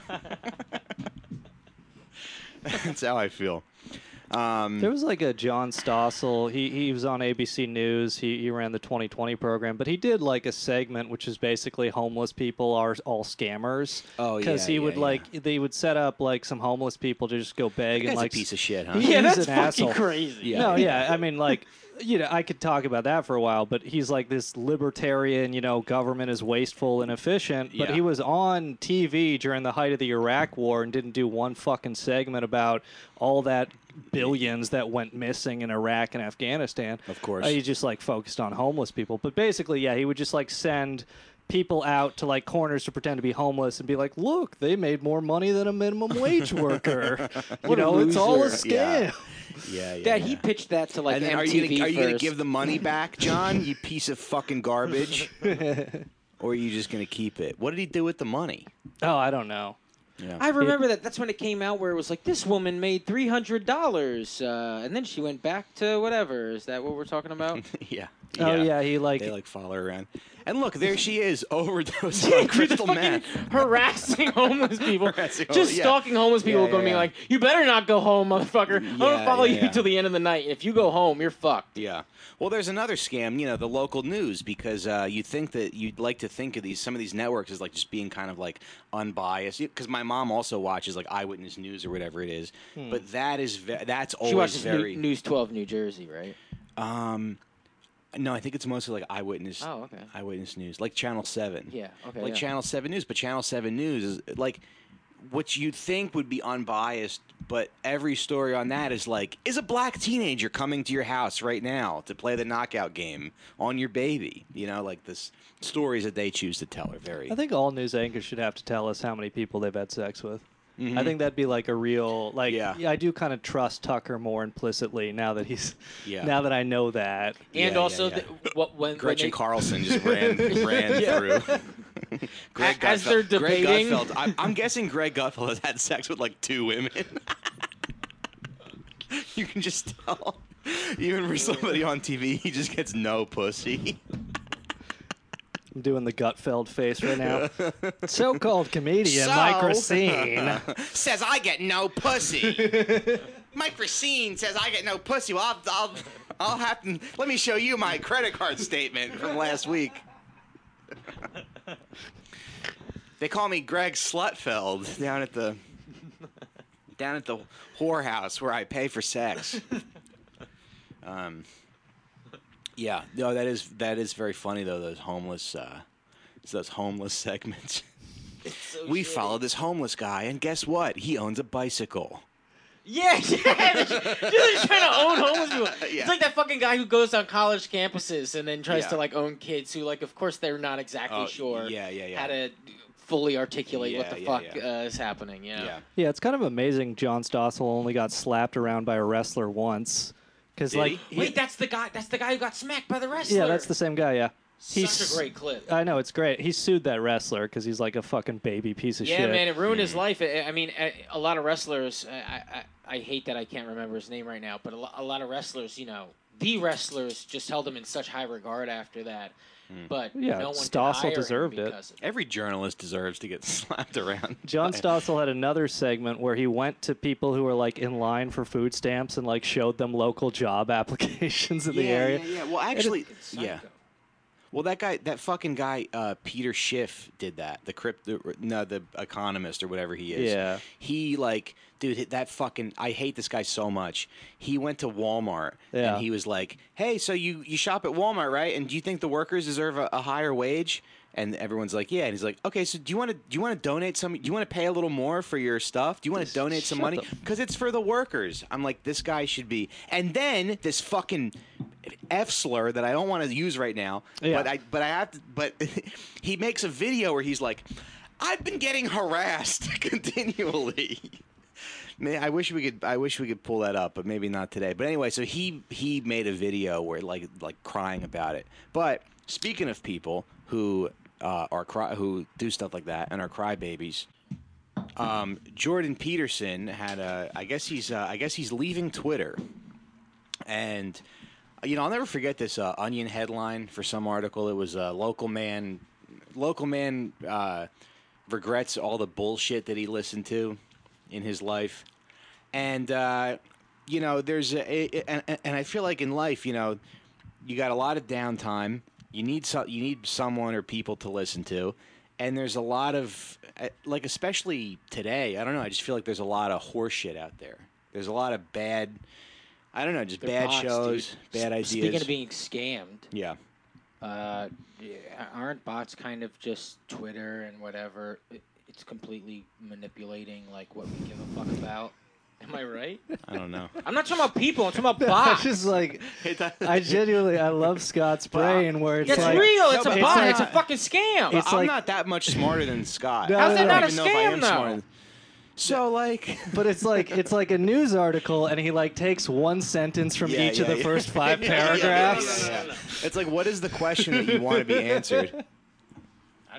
That's how I feel. There was like a John Stossel. He was on ABC News. He ran the 2020 program, but he did like a segment which is basically homeless people are all scammers. Oh, yeah. Because he would they would set up like some homeless people to just go beg and like a piece of shit, huh? Yeah, that's an fucking asshole. crazy. Yeah. No, yeah. I mean, like, I could talk about that for a while, but he's like this libertarian, government is wasteful and efficient. But he was on TV during the height of the Iraq War and didn't do one fucking segment about all that billions that went missing in Iraq and Afghanistan. Of course. He just like focused on homeless people. But basically, he would just like send people out to like corners to pretend to be homeless and be like, look, they made more money than a minimum wage worker. It's all a scam. Yeah. Dad, he pitched that to like And then MTV are you gonna first. give the money back, John? You piece of fucking garbage. Or are you just gonna keep it? What did he do with the money? Oh, I don't know. Yeah. I remember that. That's when it came out where it was like, this woman made $300, and then she went back to whatever. Is that what we're talking about? Yeah. Oh, yeah, They like follow her around. And look, there she is, overdosing on crystal meth. Harassing homeless people. Stalking homeless people, being like, you better not go home, motherfucker. I'm going to follow you till the end of the night. If you go home, you're fucked. Yeah. Well, there's another scam, the local news, because you'd like to think of some of these networks as like just being kind of like unbiased. Because my mom also watches like Eyewitness News or whatever it is, but that's always she watches very News 12 New Jersey, right? No, I think it's mostly like Eyewitness. Oh, okay. Eyewitness News, like Channel 7. Yeah, okay. Like Channel 7 News, but Channel 7 News is like what you'd think would be unbiased, but every story on that is like, is a black teenager coming to your house right now to play the knockout game on your baby? Like this stories that they choose to tell are very. I think all news anchors should have to tell us how many people they've had sex with. I think that'd be like a real I do kind of trust Tucker more implicitly now that now that I know that. And also when Gretchen Carlson just ran through. As they're debating, Greg Gutfeld. I'm guessing Greg Gutfeld has had sex with like 2 women. You can just tell, even for somebody on TV, he just gets no pussy. I'm doing the Gutfeld face right now. So-called comedian Mike Racine says I get no pussy. Mike Racine says I get no pussy. Well, I'll have to. Let me show you my credit card statement from last week. They call me Greg Slutfeld down at the whorehouse where I pay for sex. Yeah, no, that is very funny though. Those homeless segments. We follow this homeless guy, and guess what? He owns a bicycle. Yeah, they're trying to own homeless people. Yeah. It's like that fucking guy who goes on college campuses and then tries to like own kids who, like, of course they're not exactly sure how to fully articulate what the fuck is happening. Yeah, it's kind of amazing. John Stossel only got slapped around by a wrestler once. Wait, that's the guy who got smacked by the wrestler. Yeah, that's the same guy. Yeah. Such a great clip. I know, it's great. He sued that wrestler because he's like a fucking baby piece of shit. Yeah, man, it ruined his life. I mean, a lot of wrestlers, I hate that I can't remember his name right now, but a lot of wrestlers, the wrestlers just held him in such high regard after that. But no one Stossel deserved it. Every journalist deserves to get slapped around. John Stossel had another segment where he went to people who were like in line for food stamps and like showed them local job applications in the area. Yeah. Well, actually, Well, that fucking guy, Peter Schiff, did that. The economist or whatever he is. Yeah. He dude, I hate this guy so much. He went to Walmart and he was like, "Hey, so you shop at Walmart, right? And do you think the workers deserve a higher wage?" And everyone's like, "Yeah." And he's like, "Okay, so do you want to donate some? Do you want to pay a little more for your stuff? Do you want to donate some money because it's for the workers?" I'm like, this guy should be. And then this fucking F slur that I don't want to use right now, but I have to. But he makes a video where he's like, "I've been getting harassed continually." Man, I wish we could pull that up, but maybe not today. But anyway, so he made a video where like crying about it. But speaking of people who who do stuff like that and are crybabies, Jordan Peterson had I guess he's leaving Twitter, and I'll never forget this Onion headline for some article. It was local man regrets all the bullshit that he listened to in his life, and there's and I feel like in life, you got a lot of downtime. You need someone or people to listen to, and there's a lot of especially today. I don't know. I just feel like there's a lot of horse shit out there. There's a lot of bad. I don't know, just bad bots, shows, dude. Bad ideas. Speaking of being scammed, yeah, aren't bots kind of just Twitter and whatever? It's completely manipulating like what we give a fuck about. Am I right? I don't know. I'm not talking about people. I'm talking about bots. Just like I love Scott's brain where it's like real. It's a bot. It's a fucking scam. I'm not that much smarter than Scott. How's that not a scam though? So but it's like a news article, and he takes one sentence from each of the first 5 paragraphs. It's like, what is the question that you want to be answered?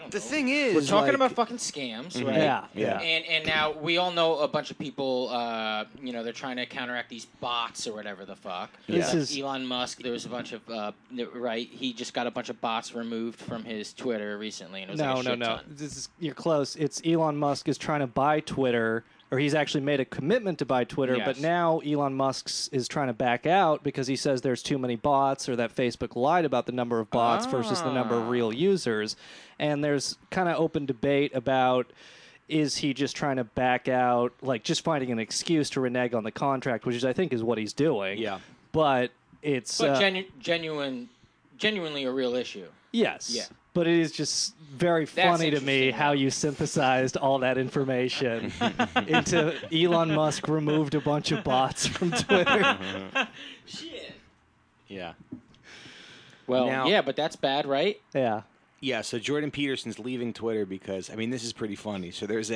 The thing is, we're talking like, about fucking scams, right? Yeah. And now we all know a bunch of people. They're trying to counteract these bots or whatever the fuck. This Like is Elon Musk. There was a bunch of right. He just got a bunch of bots removed from his Twitter recently, and it was like a shit ton. You're close. It's Elon Musk is trying to buy Twitter. Or he's actually made a commitment to buy Twitter, but now Elon Musk is trying to back out because he says there's too many bots, or that Facebook lied about the number of bots versus the number of real users. And there's kind of open debate about, is he just trying to back out, like just finding an excuse to renege on the contract, which I think is what he's doing. Yeah. But it's genuinely a real issue. Yes. Yeah. But it is just very funny to me how you synthesized all that information into Elon Musk removed a bunch of bots from Twitter. Shit. Yeah. Well, but that's bad, right? Yeah. Yeah, so Jordan Peterson's leaving Twitter because, this is pretty funny. So there's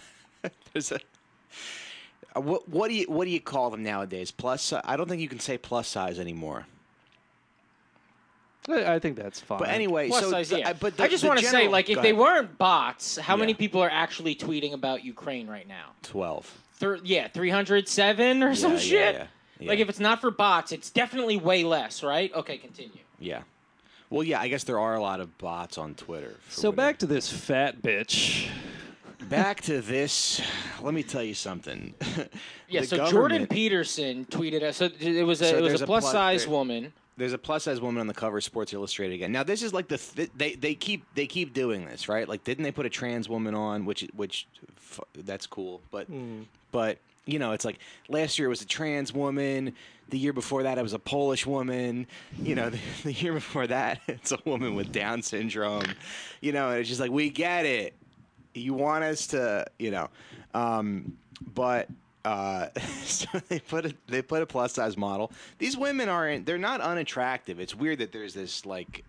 what do you call them nowadays? I don't think you can say plus size anymore. I think that's fine. But anyway, plus size, yeah. I just want to say, like, if they weren't bots, how many people are actually tweeting about Ukraine right now? 12. 307 or some shit? Yeah. Like, if it's not for bots, it's definitely way less, right? Okay, continue. Yeah. Well, yeah, I guess there are a lot of bots on Twitter. So back to this fat bitch. Back to this. Let me tell you something. So Jordan Peterson tweeted us. So it was a plus size woman. There's a plus size woman on the cover of Sports Illustrated again. Now this is like they keep doing this, right? Like, didn't they put a trans woman on? Which that's cool, but it's like last year it was a trans woman. The year before that it was a Polish woman. The year before that it's a woman with Down syndrome. And it's just like, we get it. You want us to, but. So they put a plus size model. These women they're not unattractive. It's weird that there's this like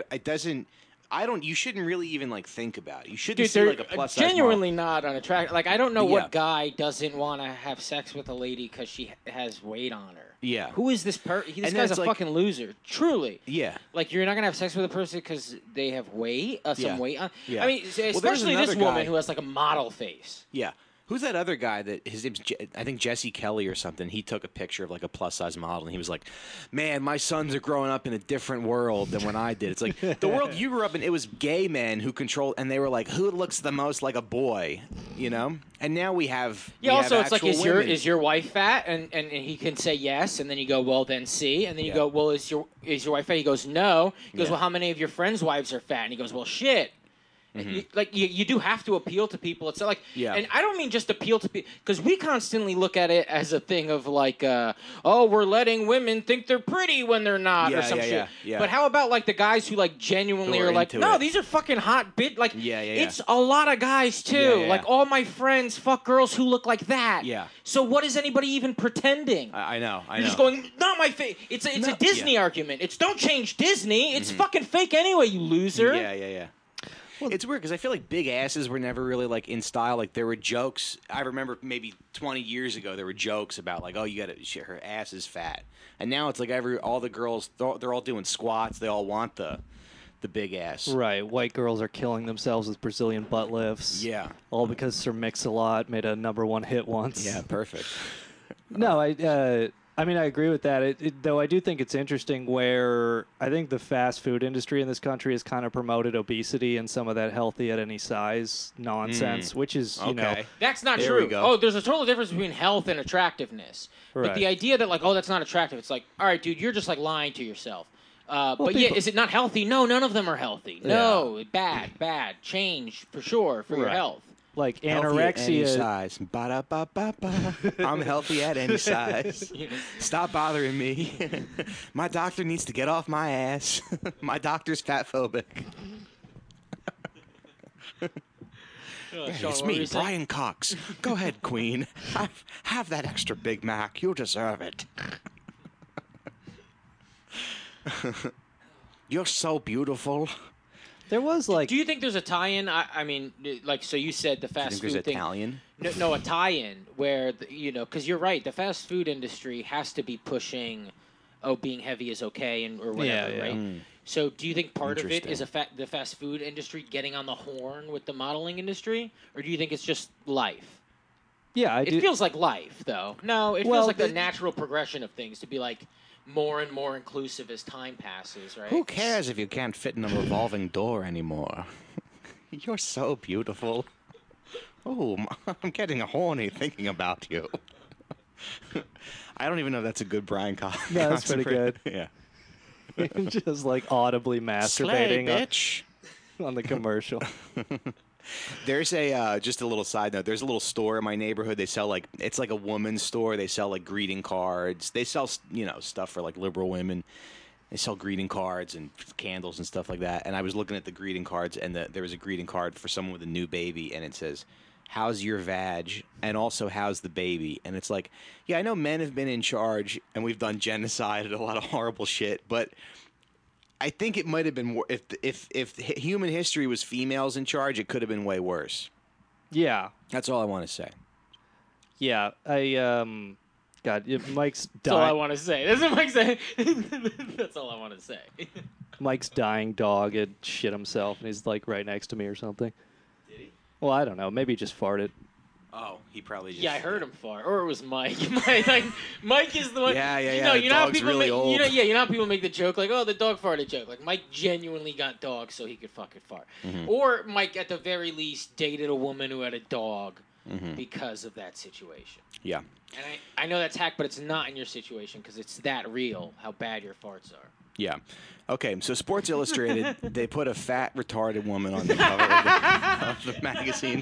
you shouldn't really even like think about it. You shouldn't see like a plus size genuinely model. not unattractive. Like, I don't know what guy doesn't want to have sex with a lady because she has weight on her. Yeah. Who is this This guy's a fucking loser. Truly. Yeah. Like, you're not gonna have sex with a person because they have weight, some weight on. Yeah. I mean, especially this woman who has like a model face. Yeah. Who's that other guy that his name's I think Jesse Kelly or something? He took a picture of like a plus size model and he was like, "Man, my sons are growing up in a different world than when I did." It's like the world you grew up in. It was gay men who controlled, and they were like, "Who looks the most like a boy?" And now we have also it's like, women. Is your wife fat? And he can say yes, and then you go, well, then see, and then you go, well, is your wife fat? He goes, no. He goes, well, how many of your friends' wives are fat? And he goes, well, shit. Mm-hmm. You do have to appeal to people. It's like, and I don't mean just appeal to people, because we constantly look at it as a thing of like, we're letting women think they're pretty when they're not, or some shit. Yeah. But how about like the guys who like genuinely are like, no, these are fucking hot bitch. Like, it's a lot of guys too. Like, all my friends fuck girls who look like that. Yeah. So what is anybody even pretending? I know. You're just going, not my face. It's a Disney argument. It's don't change Disney. It's fucking fake anyway, you loser. Yeah. Well, it's weird because I feel like big asses were never really like in style. Like, there were jokes. I remember maybe 20 years ago there were jokes about like, oh, you got to her ass is fat, and now it's like all the girls they're all doing squats. They all want the big ass. Right. White girls are killing themselves with Brazilian butt lifts. Yeah. All because Sir Mix-a-Lot made a #1 hit once. Yeah. Perfect. No, I mean, I agree with that. Though I do think it's interesting where I think the fast food industry in this country has kind of promoted obesity and some of that healthy at any size nonsense, which is, That's not true. Oh, there's a total difference between health and attractiveness. Right. But the idea that, like, that's not attractive, it's like, all right, dude, you're just, like, lying to yourself. Is it not healthy? No, none of them are healthy. No, bad. Change, for sure, for your health. Like anorexia. At any size. Ba-da-ba-ba-ba. I'm healthy at any size. Stop bothering me. My doctor needs to get off my ass. My doctor's fat phobic. It's me, Brian Cox. Go ahead, Queen. Have that extra Big Mac. You deserve it. You're so beautiful. There was like. Do you think there's a tie-in? I mean, like, so you said the fast food thing. Italian? No, a tie-in where because you're right. The fast food industry has to be pushing, being heavy is okay or whatever, right? So do you think part of it is the fast food industry getting on the horn with the modeling industry, or do you think it's just life? Yeah, It feels like life, though. No, it feels like the natural progression of things to be like more and more inclusive as time passes, right? Who cares if you can't fit in a revolving door anymore? You're so beautiful. Oh, I'm getting horny thinking about you. I don't even know if that's a good Brian Cox. No, that's pretty good. Yeah. Just like audibly masturbating Slay, bitch. on the commercial. There's a just a little side note. There's a little store in my neighborhood. They sell it's like a woman's store. They sell like greeting cards. They sell stuff for like liberal women. They sell greeting cards and candles and stuff like that. And I was looking at the greeting cards, and there was a greeting card for someone with a new baby, and it says, "How's your vag?" and also "How's the baby?" And it's like, yeah, I know men have been in charge and we've done genocide and a lot of horrible shit, but I think it might have been more if human history was females in charge, it could have been way worse. Yeah, that's all I want to say. Yeah, God, Mike's dying. That's all I want to say. That's what Mike say. That's all I want to say. Mike's dying dog had shit himself, and he's like right next to me or something. Did he? Well, I don't know. Maybe he just farted. Oh, he probably just... Yeah, I heard him fart. Or it was Mike. Mike is the one... Yeah. You know how people make, you know how people make the joke, like, oh, the dog farted joke. Like, Mike genuinely got dogs so he could fucking fart. Mm-hmm. Or Mike, at the very least, dated a woman who had a dog because of that situation. Yeah. And I know that's hack, but it's not in your situation because it's that real how bad your farts are. Yeah. Okay, so Sports Illustrated, they put a fat, retarded woman on the cover of the magazine.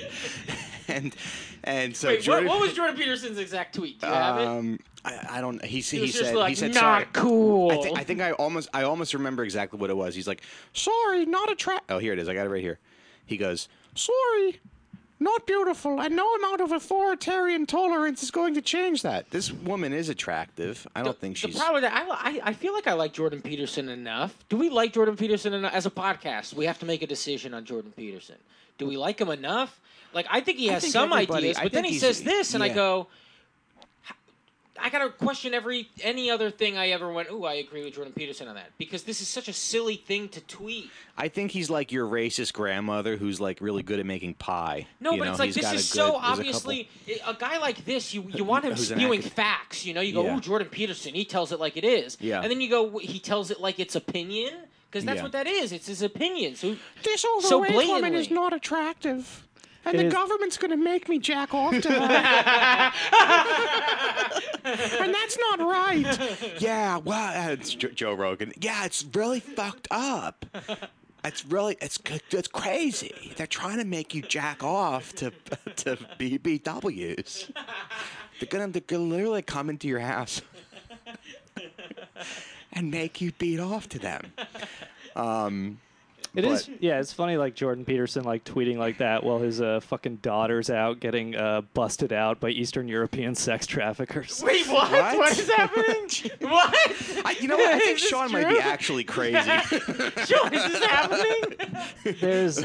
And so wait, what was Jordan Peterson's exact tweet? Do you have it? I don't. He said not sorry. Cool. I think I almost remember exactly what it was. He's like, sorry, not attractive. Oh, here it is. I got it right here. He goes, sorry, not beautiful, and no amount of authoritarian tolerance is going to change that. This woman is attractive. I don't think she's... The problem with that, I feel like I like Jordan Peterson enough. Do we like Jordan Peterson enough? As a podcast, we have to make a decision on Jordan Peterson. Do we like him enough? Like, I think he has some ideas, but then he says this, and I go... I gotta question any other thing I ever went, ooh, I agree with Jordan Peterson on that. Because this is such a silly thing to tweet. I think he's like your racist grandmother who's like really good at making pie. No, but it's like this is so obviously a guy like this, you want him spewing facts. You know, you go, ooh, Jordan Peterson, he tells it like it is. Yeah. And then you go, he tells it like it's opinion? Because that's what that is. It's his opinion. So this overweight woman is not attractive. And the government's going to make me jack off to her. And that's not right. Yeah, well, it's Joe Rogan. Yeah, it's really fucked up. It's crazy. They're trying to make you jack off to BBWs. They're gonna literally come into your house and make you beat off to them. It's funny, like Jordan Peterson, like tweeting like that while his fucking daughter's out getting busted out by Eastern European sex traffickers. Wait, what? What is happening? What? You know what? I think Sean might be actually crazy. Sean, is this happening? There's,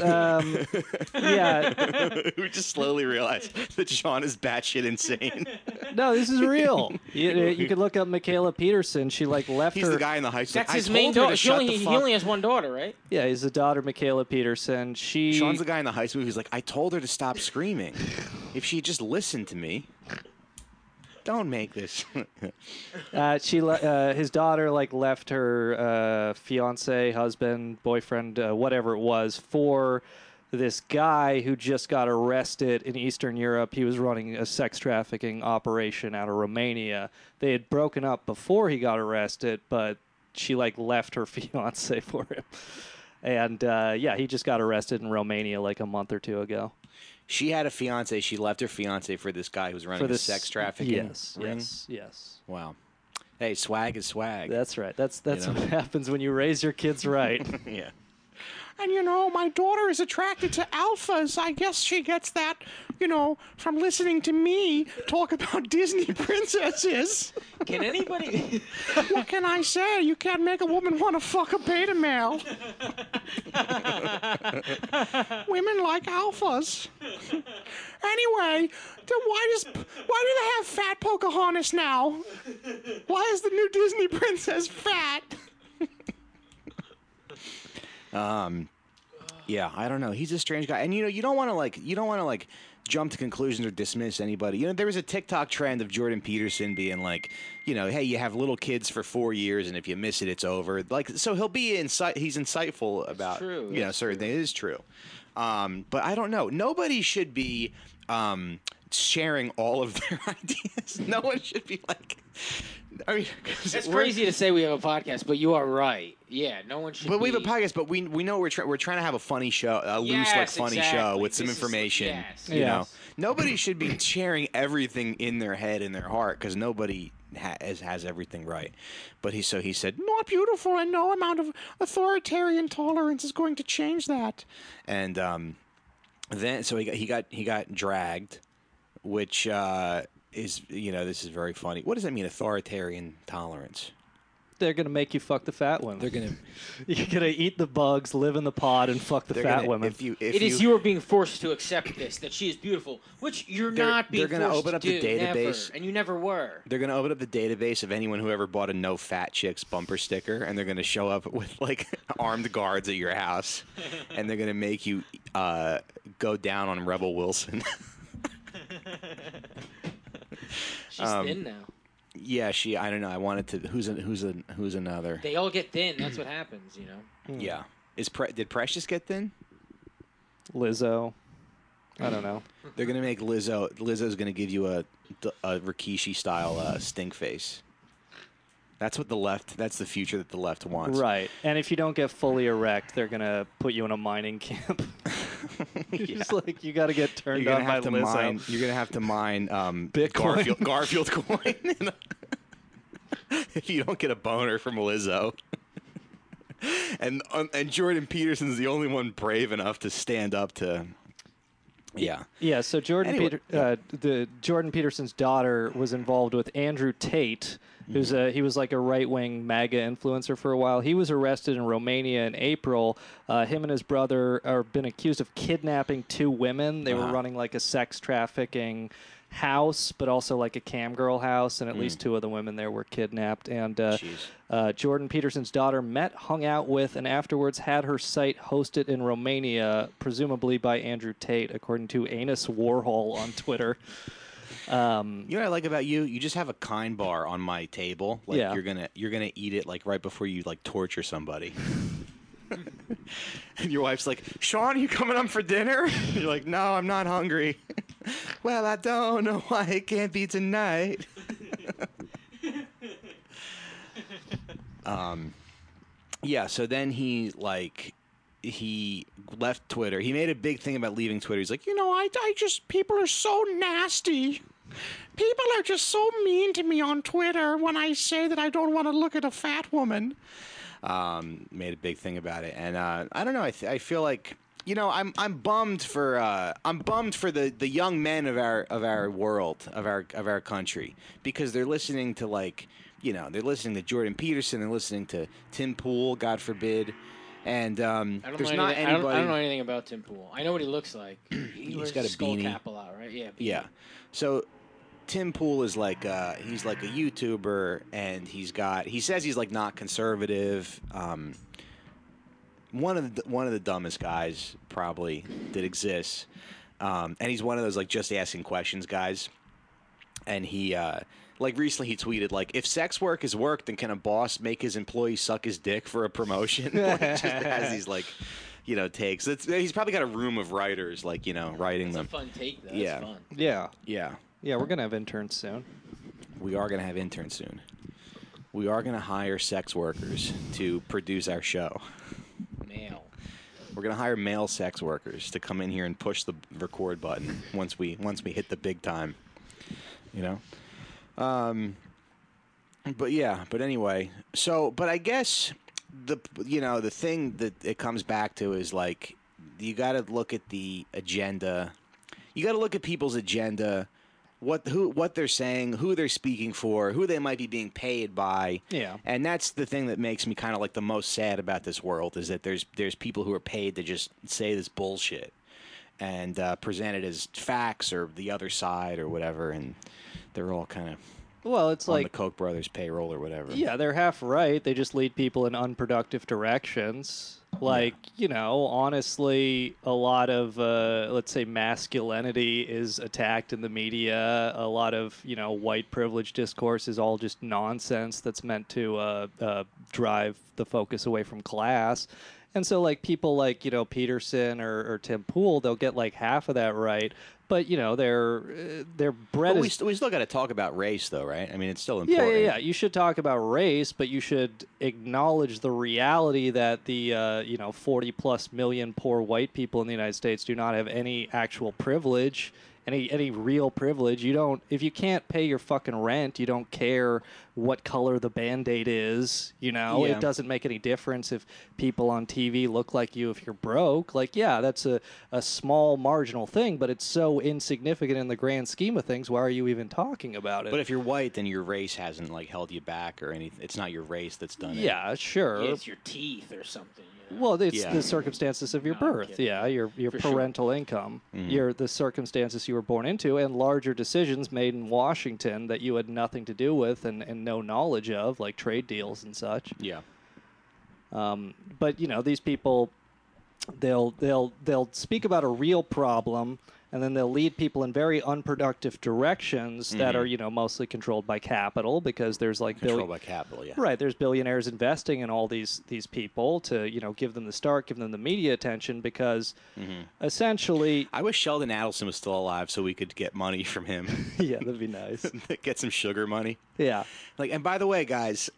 We just slowly realized that Sean is batshit insane. No, this is real. You could look up Michaela Peterson. She left her. He's the guy in the high school. That's his main daughter. He only has one daughter, right? Yeah, he's the daughter, Michaela Peterson. Sean's the guy in the high school who's like, I told her to stop screaming. If she just listened to me. Don't make this. His daughter left her fiance, husband, boyfriend, whatever it was, for this guy who just got arrested in Eastern Europe. He was running a sex trafficking operation out of Romania. They had broken up before he got arrested, but she left her fiance for him. And he just got arrested in Romania a month or two ago. She had a fiance. She left her fiance for this guy who's running a sex trafficking ring? Yes. Wow. Hey, swag is swag. That's right. That's what happens when you raise your kids right. Yeah. And, my daughter is attracted to alphas. I guess she gets that, from listening to me talk about Disney princesses. Can anybody... What can I say? You can't make a woman want to fuck a beta male. Women like alphas. Anyway, why do they have fat Pocahontas now? Why is the new Disney princess fat? Yeah, I don't know. He's a strange guy, and you don't want to jump to conclusions or dismiss anybody. There was a TikTok trend of Jordan Peterson being like, hey, you have little kids for 4 years, and if you miss it, it's over. Like, so he'll be he's insightful about certain things. It is true. But I don't know. Nobody should be sharing all of their ideas. No one should be like. I mean, it's crazy to say we have a podcast, but you are right. Yeah, no one should. But we have a podcast, but we know we're trying to have a funny show, a loose funny show with some information. You know, nobody should be sharing everything in their head and their heart because nobody has everything right. But he said, not beautiful, and no amount of authoritarian tolerance is going to change that. And then so he got dragged, which. Is this is very funny. What does that mean, authoritarian tolerance? They're gonna make you fuck the fat women. You're gonna eat the bugs, live in the pod, and fuck the fat women. You are being forced to accept this, that she is beautiful, which you're not being forced to do. They're gonna open up the database, and you never were. They're gonna open up the database of anyone who ever bought a no fat chicks bumper sticker, and they're gonna show up with like armed guards at your house, and they're gonna make you go down on Rebel Wilson. She's thin now. Yeah, I don't know. I wanted to. Who's another? They all get thin. That's what happens, Yeah. Did Precious get thin? Lizzo. I don't know. They're gonna make Lizzo. Lizzo's gonna give you a Rikishi style stink face. That's what the left. That's the future that the left wants. Right. And if you don't get fully erect, they're gonna put you in a mining camp. Just like you got to get turned on by Lizzo. You're gonna have to mine Bitcoin. Garfield coin. If you don't get a boner from Lizzo. And Jordan Peterson's the only one brave enough to stand up to. Yeah. Yeah. So Jordan Peterson's daughter was involved with Andrew Tate. He was like a right-wing MAGA influencer for a while. He was arrested in Romania in April. Him and his brother have been accused of kidnapping 2 women. They were running like a sex trafficking house, but also like a cam girl house, and at least 2 of the women there were kidnapped. And Jordan Peterson's daughter hung out with, and afterwards had her site hosted in Romania, presumably by Andrew Tate, according to Anus Warhol on Twitter. You know what I like about you? You just have a kind bar on my table. Like you're gonna eat it like right before you like torture somebody. And your wife's like, Sean, you coming up for dinner? You're like, no, I'm not hungry. Well, I don't know why it can't be tonight. Yeah. So then he left Twitter. He made a big thing about leaving Twitter. He's like, I just people are so nasty. People are just so mean to me on Twitter when I say that I don't want to look at a fat woman. Made a big thing about it, and I don't know. I feel like I'm bummed for the young men of our world of our country, because they're listening to they're listening to Jordan Peterson, they're listening to Tim Pool, God forbid. And there's not anybody. I don't know anything about Tim Pool. I know what he looks like. He's got a beanie. Skull cap a lot, right? Yeah. Beanie. Yeah. So Tim Pool is he's like a YouTuber, and he says he's like not conservative. One of the dumbest guys probably that exists, and he's one of those like just asking questions guys. And he recently he tweeted if sex work is work, then can a boss make his employee suck his dick for a promotion? Just has these takes. He's probably got a room of writers writing them. It's a fun take though. Yeah. It's fun. Yeah. Yeah, we're gonna have interns soon. We are gonna have interns soon. We are gonna hire sex workers to produce our show. Male. We're gonna hire male sex workers to come in here and push the record button once we hit the big time. But anyway, but I guess the thing that it comes back to is you got to look at the agenda. You got to look at people's agenda, what they're saying, who they're speaking for, who they might be being paid by. Yeah. And that's the thing that makes me kind of the most sad about this world, is that there's people who are paid to just say this bullshit and present it as facts or the other side or whatever, and they're all kind of Well, it's on like the Koch brothers' payroll or whatever. yeah, they're half right. They just lead people in unproductive directions. Like, honestly, a lot of, let's say, masculinity is attacked in the media. A lot of, white privilege discourse is all just nonsense that's meant to drive the focus away from class. And so, like, people like, Peterson or Tim Pool, they'll get, like, half of that right. But, their bread But is... we still got to talk about race, though, right? I mean, it's still Yeah, important. yeah. You should talk about race, but you should acknowledge the reality that the 40+ million poor white people in the United States do not have any actual privilege, any real privilege. You don't, if you can't pay your fucking rent, you don't care what color the Band-Aid is. Yeah. It doesn't make any difference if people on TV look like you if you're broke. Like, yeah, that's a small marginal thing, but it's so insignificant in the grand scheme of things. Why are you even talking about it? But if you're white, then your race hasn't like held you back or anything. It's not your race that's done it. Yeah, sure. Yeah, it's your teeth or something. Well, it's the circumstances of your birth. kidding. Yeah, your For parental income, the circumstances you were born into, and larger decisions made in Washington that you had nothing to do with and no knowledge of, like trade deals and such. Yeah. But these people, they'll speak about a real problem, and then they'll lead people in very unproductive directions that are mostly controlled by capital, because there's like Controlled by capital, yeah. right, there's billionaires investing in all these people to give them the start, give them the media attention, because essentially I wish Sheldon Adelson was still alive so we could get money from him. yeah, that'd be nice. Get some sugar money. Yeah. Like, and by the way, guys,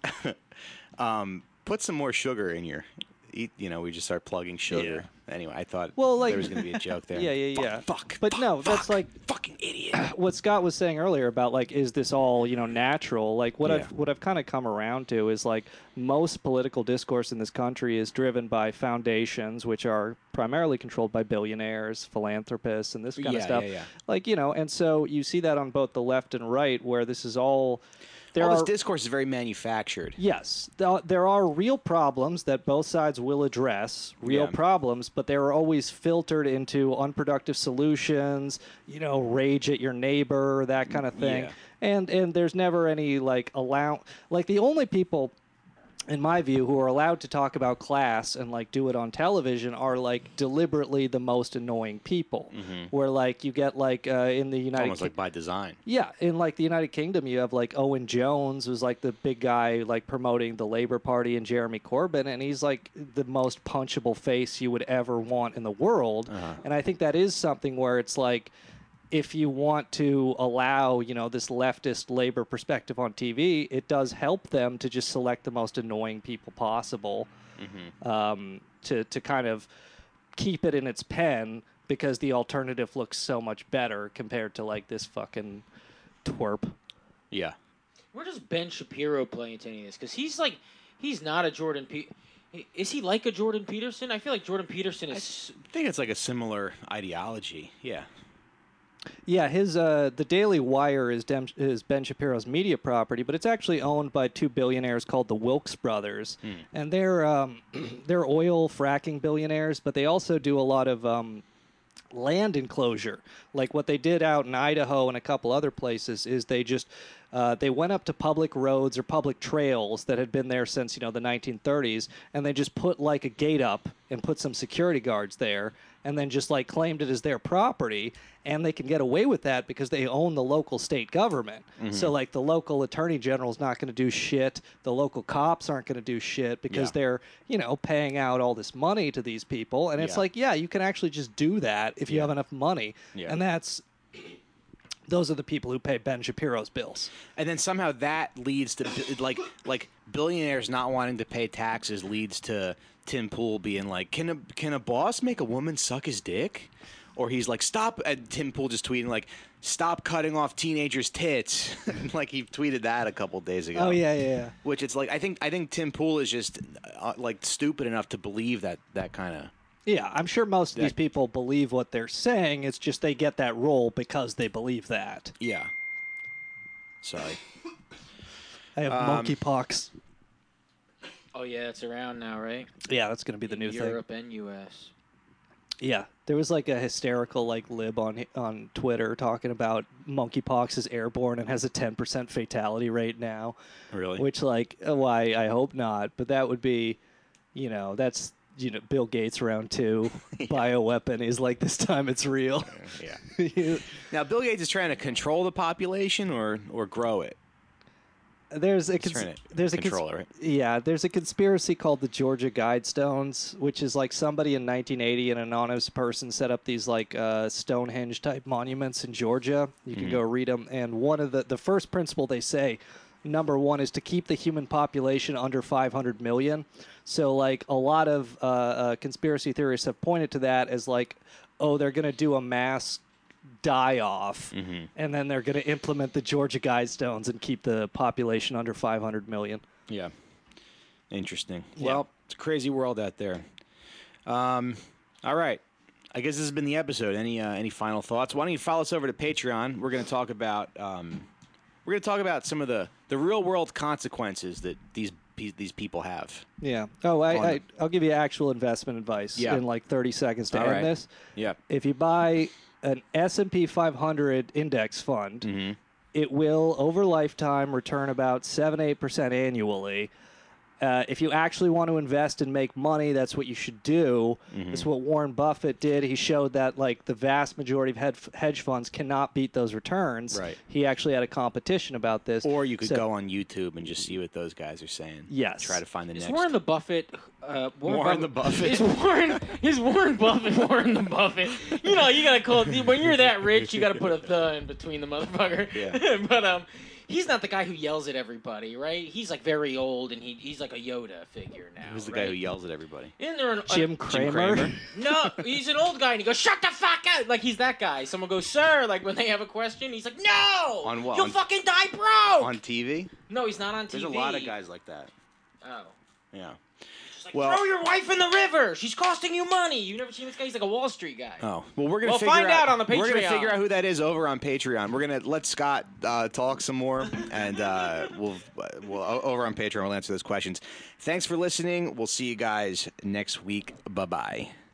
put some more sugar in your. We just start plugging sugar. Yeah. Anyway, I thought Well, like- there was going to be a joke there. Yeah. Fuck. But fuck, no, that's fuck, like fucking idiot. what Scott was saying earlier about like, is this all natural? Like what Yeah. I've kind of come around to is like most political discourse in this country is driven by foundations, which are primarily controlled by billionaires, philanthropists, and this kind of stuff. Yeah. Like and so you see that on both the left and right, where this is all. All this discourse is very manufactured. Yes, there are real problems that both sides will address, real problems, but they are always filtered into unproductive solutions, rage at your neighbor, that kind of thing. Yeah. And there's never any like the only people in my view who are allowed to talk about class and like do it on television are like deliberately the most annoying people. Where like you get like in the United Almost like by design. Yeah, in like the United Kingdom, you have like Owen Jones, who's like the big guy like promoting the Labour Party, and Jeremy Corbyn, and he's like the most punchable face you would ever want in the world. And I think that is something where it's like, if you want to allow, this leftist Labour perspective on TV, it does help them to just select the most annoying people possible to kind of keep it in its pen, because the alternative looks so much better compared to like this fucking twerp. Yeah. Where does Ben Shapiro play into any of this? Because he's not a Jordan Is he like a Jordan Peterson? I feel like Jordan Peterson is. I think it's like a similar ideology. Yeah. Yeah, his the Daily Wire is Ben Shapiro's media property, but it's actually owned by two billionaires called the Wilkes brothers, and they're oil fracking billionaires, but they also do a lot of land enclosure. Like what they did out in Idaho and a couple other places is they just they went up to public roads or public trails that had been there since the 1930s, and they just put like a gate up and put some security guards there, and then just like claimed it as their property, and they can get away with that because they own the local state government. So like the local attorney general is not going to do shit, the local cops aren't going to do shit because they're paying out all this money to these people, and it's like, yeah, you can actually just do that if you have enough money, and those are the people who pay Ben Shapiro's bills. And then somehow that leads to like billionaires not wanting to pay taxes leads to Tim Pool being like, can a boss make a woman suck his dick? Or he's like, stop. Tim Pool just tweeting like, stop cutting off teenagers' tits. Like he tweeted that a couple days ago. Oh yeah. Which it's like I think Tim Pool is just like stupid enough to believe that kind of. Yeah, I'm sure most of these people believe what they're saying. It's just they get that role because they believe that. Yeah. Sorry. I have monkeypox. Oh yeah, it's around now, right? Yeah, that's going to be the new thing. Europe and U.S. Yeah, there was like a hysterical like lib on Twitter talking about monkeypox is airborne and has a 10% fatality rate now. Really? Which why I hope not, but that would be, that's Bill Gates round 2 bioweapon is like this time it's real. Yeah. Now Bill Gates is trying to control the population or grow it. There's a controller, right? Yeah, there's a conspiracy called the Georgia Guidestones, which is like somebody in 1980, an anonymous person set up these like Stonehenge type monuments in Georgia. You can go read them, and one of the first principle they say, number one, is to keep the human population under 500 million. So like a lot of conspiracy theorists have pointed to that as like, oh, they're going to do a mass die-off, and then they're going to implement the Georgia Guidestones and keep the population under 500 million. Yeah. Interesting. Yeah. Well, it's a crazy world out there. All right. I guess this has been the episode. Any final thoughts? Why don't you follow us over to Patreon? We're going to talk about some of the real-world consequences that these people have. Yeah. Oh, I'll give you actual investment advice in like 30 seconds to end this. Yeah. If you buy an S&P 500 index fund, it will, over lifetime, return about 7-8% annually. If you actually want to invest and make money, that's what you should do. That's what Warren Buffett did. He showed that like the vast majority of hedge funds cannot beat those returns. Right. He actually had a competition about this. Or you could go on YouTube and just see what those guys are saying. Yes. Try to find the next. Warren the Buffett. Warren the Buffett. Is Warren Buffett Warren the Buffett? You know, you gotta call it, when you're that rich, you gotta put a "the" in between the motherfucker. Yeah. But he's not the guy who yells at everybody, right? He's like very old, and he's like a Yoda figure now. Who's the right? guy who yells at everybody? Isn't there Jim Cramer? No, he's an old guy, and he goes, "Shut the fuck up!" Like he's that guy. Someone goes, "Sir," like when they have a question, he's like, "No." On what? You'll fucking die broke. On TV? No, he's not on TV. There's a lot of guys like that. Oh. Yeah. Like, throw your wife in the river. She's costing you money. You've never seen this guy? He's like a Wall Street guy. Oh, well, we're gonna find out on the Patreon. We're gonna figure out who that is over on Patreon. We're gonna let Scott talk some more, and we'll over on Patreon we'll answer those questions. Thanks for listening. We'll see you guys next week. Bye bye.